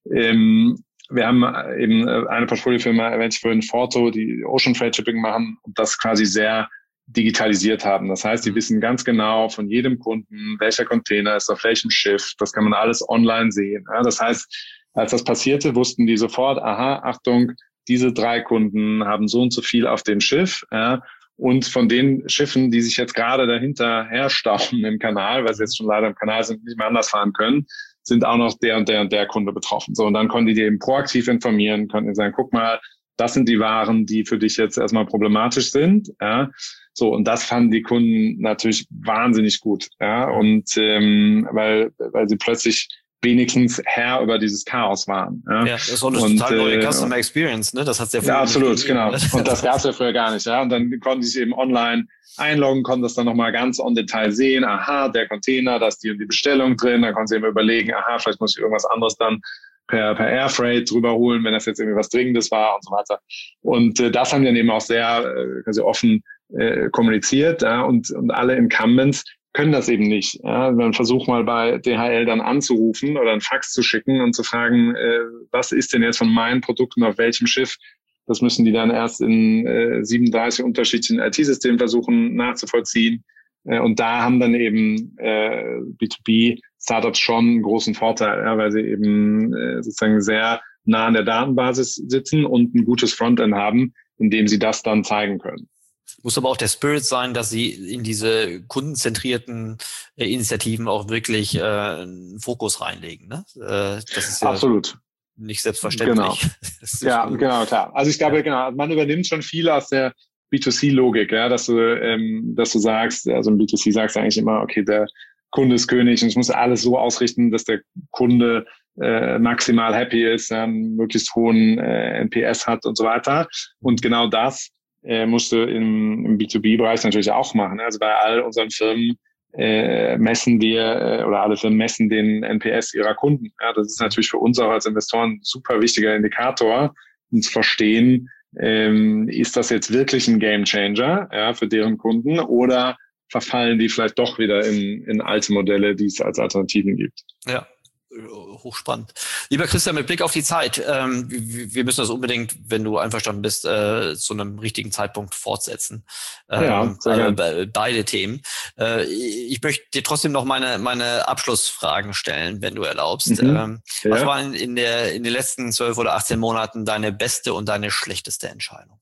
ähm, wir haben eben eine Portfoliofirma, erwähnt ich vorhin, Forto, die Ocean Freight Shipping machen und das quasi sehr digitalisiert haben. Das heißt, die wissen ganz genau von jedem Kunden, welcher Container ist auf welchem Schiff. Das kann man alles online sehen. Ja, das heißt, als das passierte, wussten die sofort, aha, Achtung, diese drei Kunden haben so und so viel auf dem Schiff. Ja, und von den Schiffen, die sich jetzt gerade dahinter herstauen im Kanal, weil sie jetzt schon leider im Kanal sind, nicht mehr anders fahren können, sind auch noch der und der und der Kunde betroffen. So, und dann konnten die die eben proaktiv informieren, konnten sagen, guck mal, das sind die Waren, die für dich jetzt erstmal problematisch sind. Ja. So, und das fanden die Kunden natürlich wahnsinnig gut. Ja. Und ähm, weil, weil sie plötzlich wenigstens Herr über dieses Chaos waren. Ja, ja das ist auch eine und, total neue äh, Customer Experience, ne? Das hat sehr viel. Ja, absolut, genau. Und das gab es ja früher gar nicht. Ja. Und dann konnten sie sich eben online einloggen, konnten das dann nochmal ganz on Detail sehen. Aha, der Container, da ist die und die Bestellung drin. Dann konnten sie eben überlegen, aha, vielleicht muss ich irgendwas anderes dann per, per Airfreight drüber holen, wenn das jetzt irgendwie was Dringendes war und so weiter. Und äh, das haben die dann eben auch sehr äh, quasi offen äh, kommuniziert. Ja, und, und alle Incumbents können das eben nicht. Ja. Dann versuch mal bei D H L dann anzurufen oder einen Fax zu schicken und zu fragen, äh, was ist denn jetzt von meinen Produkten auf welchem Schiff? Das müssen die dann erst in äh, siebenunddreißig unterschiedlichen I T-Systemen versuchen nachzuvollziehen. Äh, und da haben dann eben äh, B zwei B-Startups schon einen großen Vorteil, ja, weil sie eben äh, sozusagen sehr nah an der Datenbasis sitzen und ein gutes Frontend haben, in dem sie das dann zeigen können. Muss aber auch der Spirit sein, dass sie in diese kundenzentrierten äh, Initiativen auch wirklich äh, einen Fokus reinlegen. Ne? Äh, das ist ja absolut nicht selbstverständlich. Genau. Ja, gut. Genau, klar. Also ich glaube, ja. genau, man übernimmt schon viel aus der B zwei C-Logik, ja, dass du, ähm, dass du sagst, also im B zwei C sagst du eigentlich immer, okay, der Kunde ist König und ich muss alles so ausrichten, dass der Kunde äh, maximal happy ist, ja, einen möglichst hohen äh, N P S hat und so weiter. Und genau das äh, musst du im, im B zwei B-Bereich natürlich auch machen. Also bei all unseren Firmen äh, messen wir, äh, oder alle Firmen messen den N P S ihrer Kunden. Ja, das ist natürlich für uns auch als Investoren ein super wichtiger Indikator, um zu verstehen, ähm, ist das jetzt wirklich ein Gamechanger, ja, für deren Kunden, oder verfallen die vielleicht doch wieder in, in alte Modelle, die es als Alternativen gibt. Ja. Hochspannend. Lieber Christian, mit Blick auf die Zeit, ähm, wir müssen das unbedingt, wenn du einverstanden bist, äh, zu einem richtigen Zeitpunkt fortsetzen. Ähm, ja, sehr also be beide Themen. Äh, ich möchte dir trotzdem noch meine meine Abschlussfragen stellen, wenn du erlaubst. Mhm. Ähm, ja. Was war in, in der in den letzten zwölf oder achtzehn Monaten deine beste und deine schlechteste Entscheidung?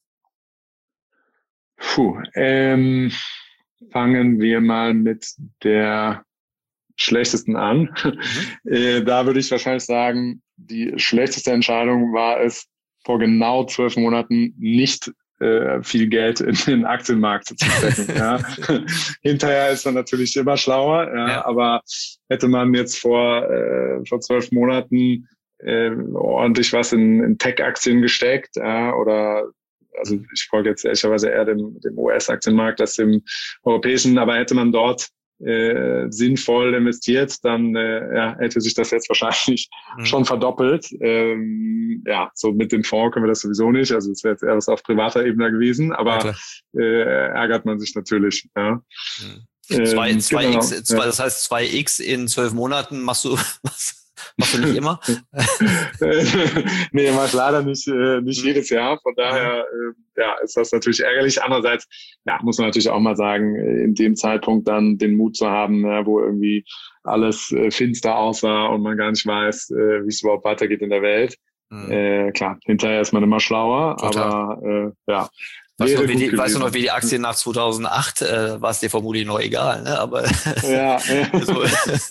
Puh, ähm, fangen wir mal mit der schlechtesten an. Mhm. Äh, da würde ich wahrscheinlich sagen, die schlechteste Entscheidung war es, vor genau zwölf Monaten nicht äh, viel Geld in den Aktienmarkt zu stecken. Ja. Hinterher ist man natürlich immer schlauer, ja, ja. Aber hätte man jetzt vor äh, vor zwölf Monaten äh, ordentlich was in, in Tech-Aktien gesteckt, ja, oder also ich folge jetzt ehrlicherweise eher dem, dem U S-Aktienmarkt als dem europäischen, aber hätte man dort äh, sinnvoll investiert, dann äh, ja, hätte sich das jetzt wahrscheinlich mhm. schon verdoppelt. Ähm, ja, so mit dem Fonds können wir das sowieso nicht. Also es wäre jetzt eher was auf privater Ebene gewesen, aber ja, äh, ärgert man sich natürlich. Ja. Mhm. zwei, ähm, zwei genau, X, zwei, ja. Das heißt zwei X in zwölf Monaten machst du machst du nicht immer? Nee, mach ich leider nicht, äh, nicht mhm. jedes Jahr. Von daher äh, ja, ist das natürlich ärgerlich. Andererseits ja, muss man natürlich auch mal sagen, in dem Zeitpunkt dann den Mut zu haben, ja, wo irgendwie alles äh, finster aussah und man gar nicht weiß, äh, wie es überhaupt weitergeht in der Welt. Mhm. Äh, klar, hinterher ist man immer schlauer, Total. aber äh, ja. Weißt du, noch, wie die, weißt du noch, wie die Aktien nach zweitausendacht, äh, war es dir vermutlich noch egal, ne? Aber ja, ja. so.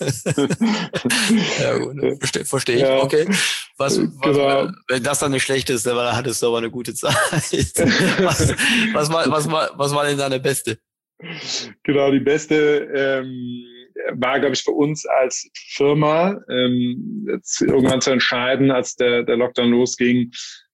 Ja, gut, verstehe versteh ich. Ja. Okay. Was, was genau. Wenn das dann nicht schlecht ist, dann hattest du aber eine gute Zeit. Was, was, war, was, war, was war denn deine beste? Genau, die beste ähm, war, glaube ich, für uns als Firma ähm, jetzt irgendwann zu entscheiden, als der, der Lockdown losging,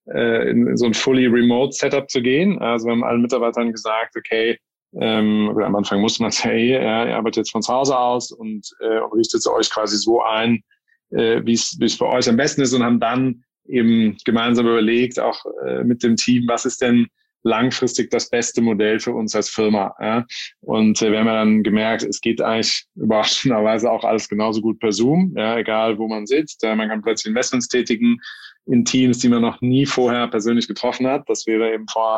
In, in so ein fully remote Setup zu gehen. Also wir haben allen Mitarbeitern gesagt, okay, ähm, am Anfang musste man sagen, hey, ja, ihr arbeitet jetzt von zu Hause aus und, äh, und richtet euch quasi so ein, äh, wie es wie es für euch am besten ist, und haben dann eben gemeinsam überlegt, auch äh, mit dem Team, was ist denn langfristig das beste Modell für uns als Firma. Ja? Und äh, wir haben ja dann gemerkt, es geht eigentlich überraschenderweise auch alles genauso gut per Zoom, ja, egal wo man sitzt. Ja, man kann plötzlich Investments tätigen in Teams, die man noch nie vorher persönlich getroffen hat. Das wäre eben vor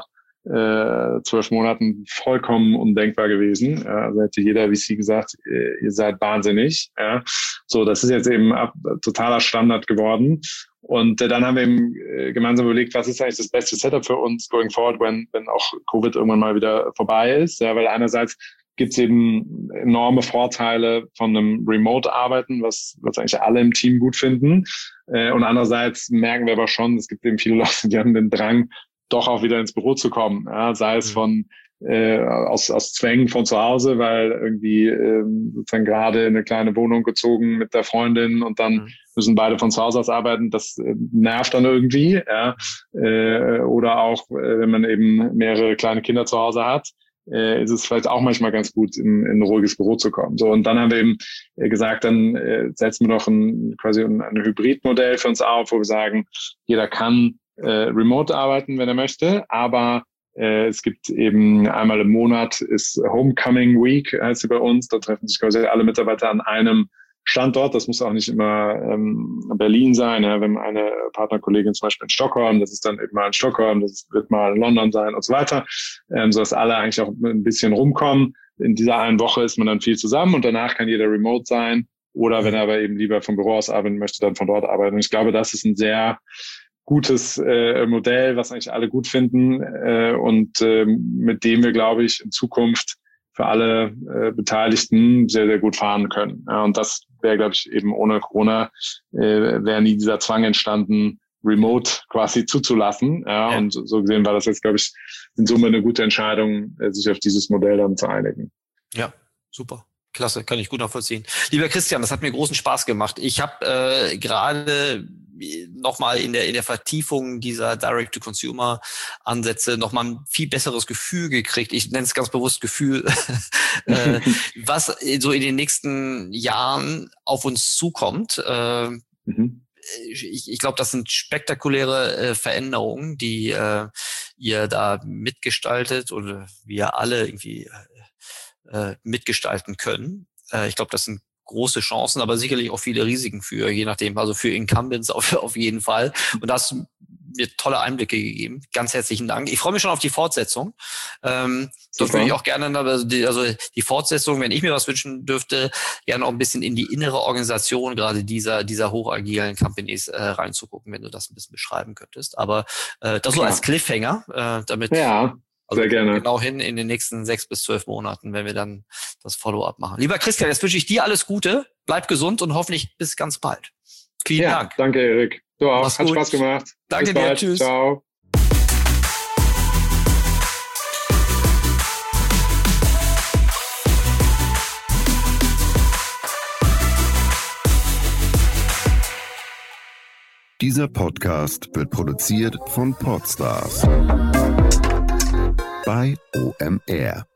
äh, zwölf Monaten vollkommen undenkbar gewesen. Ja, also hätte jeder V C gesagt, äh, ihr seid wahnsinnig. Ja. So, das ist jetzt eben ab, totaler Standard geworden. Und äh, dann haben wir eben äh, gemeinsam überlegt, was ist eigentlich das beste Setup für uns going forward, wenn, wenn auch Covid irgendwann mal wieder vorbei ist. Ja, weil einerseits gibt es eben enorme Vorteile von einem Remote-Arbeiten, was, was eigentlich alle im Team gut finden. Äh, und andererseits merken wir aber schon, es gibt eben viele Leute, die haben den Drang, doch auch wieder ins Büro zu kommen. Ja, sei es von äh, aus, aus Zwängen von zu Hause, weil irgendwie ähm, sozusagen gerade in eine kleine Wohnung gezogen mit der Freundin und dann mhm. müssen beide von zu Hause aus arbeiten. Das äh, nervt dann irgendwie. Ja. Äh, oder auch, äh, wenn man eben mehrere kleine Kinder zu Hause hat, äh, ist es vielleicht auch manchmal ganz gut, in, in ein ruhiges Büro zu kommen. So, und dann haben wir eben äh, gesagt, dann äh, setzen wir noch ein quasi ein, ein Hybridmodell für uns auf, wo wir sagen, jeder kann äh, remote arbeiten, wenn er möchte, aber äh, es gibt eben einmal im Monat ist Homecoming Week, heißt sie bei uns, da treffen sich quasi alle Mitarbeiter an einem Standort. Das muss auch nicht immer ähm, Berlin sein. Ja. Wir haben eine Partnerkollegin zum Beispiel in Stockholm, das ist dann eben mal in Stockholm, das wird mal in London sein und so weiter, ähm, sodass alle eigentlich auch ein bisschen rumkommen. In dieser einen Woche ist man dann viel zusammen und danach kann jeder remote sein oder wenn er aber eben lieber vom Büro aus arbeiten möchte, dann von dort arbeiten. Und ich glaube, das ist ein sehr gutes äh, Modell, was eigentlich alle gut finden äh, und äh, mit dem wir, glaube ich, in Zukunft für alle äh, Beteiligten sehr, sehr gut fahren können. Ja, und das wäre, glaube ich, eben ohne Corona äh, wäre nie dieser Zwang entstanden, remote quasi zuzulassen. Ja, ja. Und so gesehen war das jetzt, glaube ich, in Summe eine gute Entscheidung, äh, sich auf dieses Modell dann zu einigen. Ja, super. Klasse, kann ich gut nachvollziehen. Lieber Christian, das hat mir großen Spaß gemacht. Ich habe äh, gerade nochmal in der in der Vertiefung dieser Direct-to-Consumer-Ansätze nochmal ein viel besseres Gefühl gekriegt. Ich nenne es ganz bewusst Gefühl, äh, was so in den nächsten Jahren auf uns zukommt. Äh, mhm. Ich, ich glaube, das sind spektakuläre äh, Veränderungen, die äh, ihr da mitgestaltet oder wir alle irgendwie äh, mitgestalten können. Äh, ich glaube, das sind große Chancen, aber sicherlich auch viele Risiken für, je nachdem, also für Incumbents auf, auf jeden Fall. Und da hast du mir tolle Einblicke gegeben. Ganz herzlichen Dank. Ich freue mich schon auf die Fortsetzung. Ähm, das würde ich auch gerne, also die, also die Fortsetzung, wenn ich mir was wünschen dürfte, gerne auch ein bisschen in die innere Organisation gerade dieser, dieser hochagilen Companies äh, reinzugucken, wenn du das ein bisschen beschreiben könntest. Aber äh, das so als Cliffhanger, äh, damit ja. Also sehr gerne. Genau hin in den nächsten sechs bis zwölf Monaten, wenn wir dann das Follow-up machen. Lieber Christian, jetzt wünsche ich dir alles Gute, bleib gesund und hoffentlich bis ganz bald. Vielen ja, Dank. Danke, Erik. Du auch. Mach's Hat gut. Spaß gemacht. Danke dir. Tschüss. Ciao. Dieser Podcast wird produziert von Podstars bei O M R.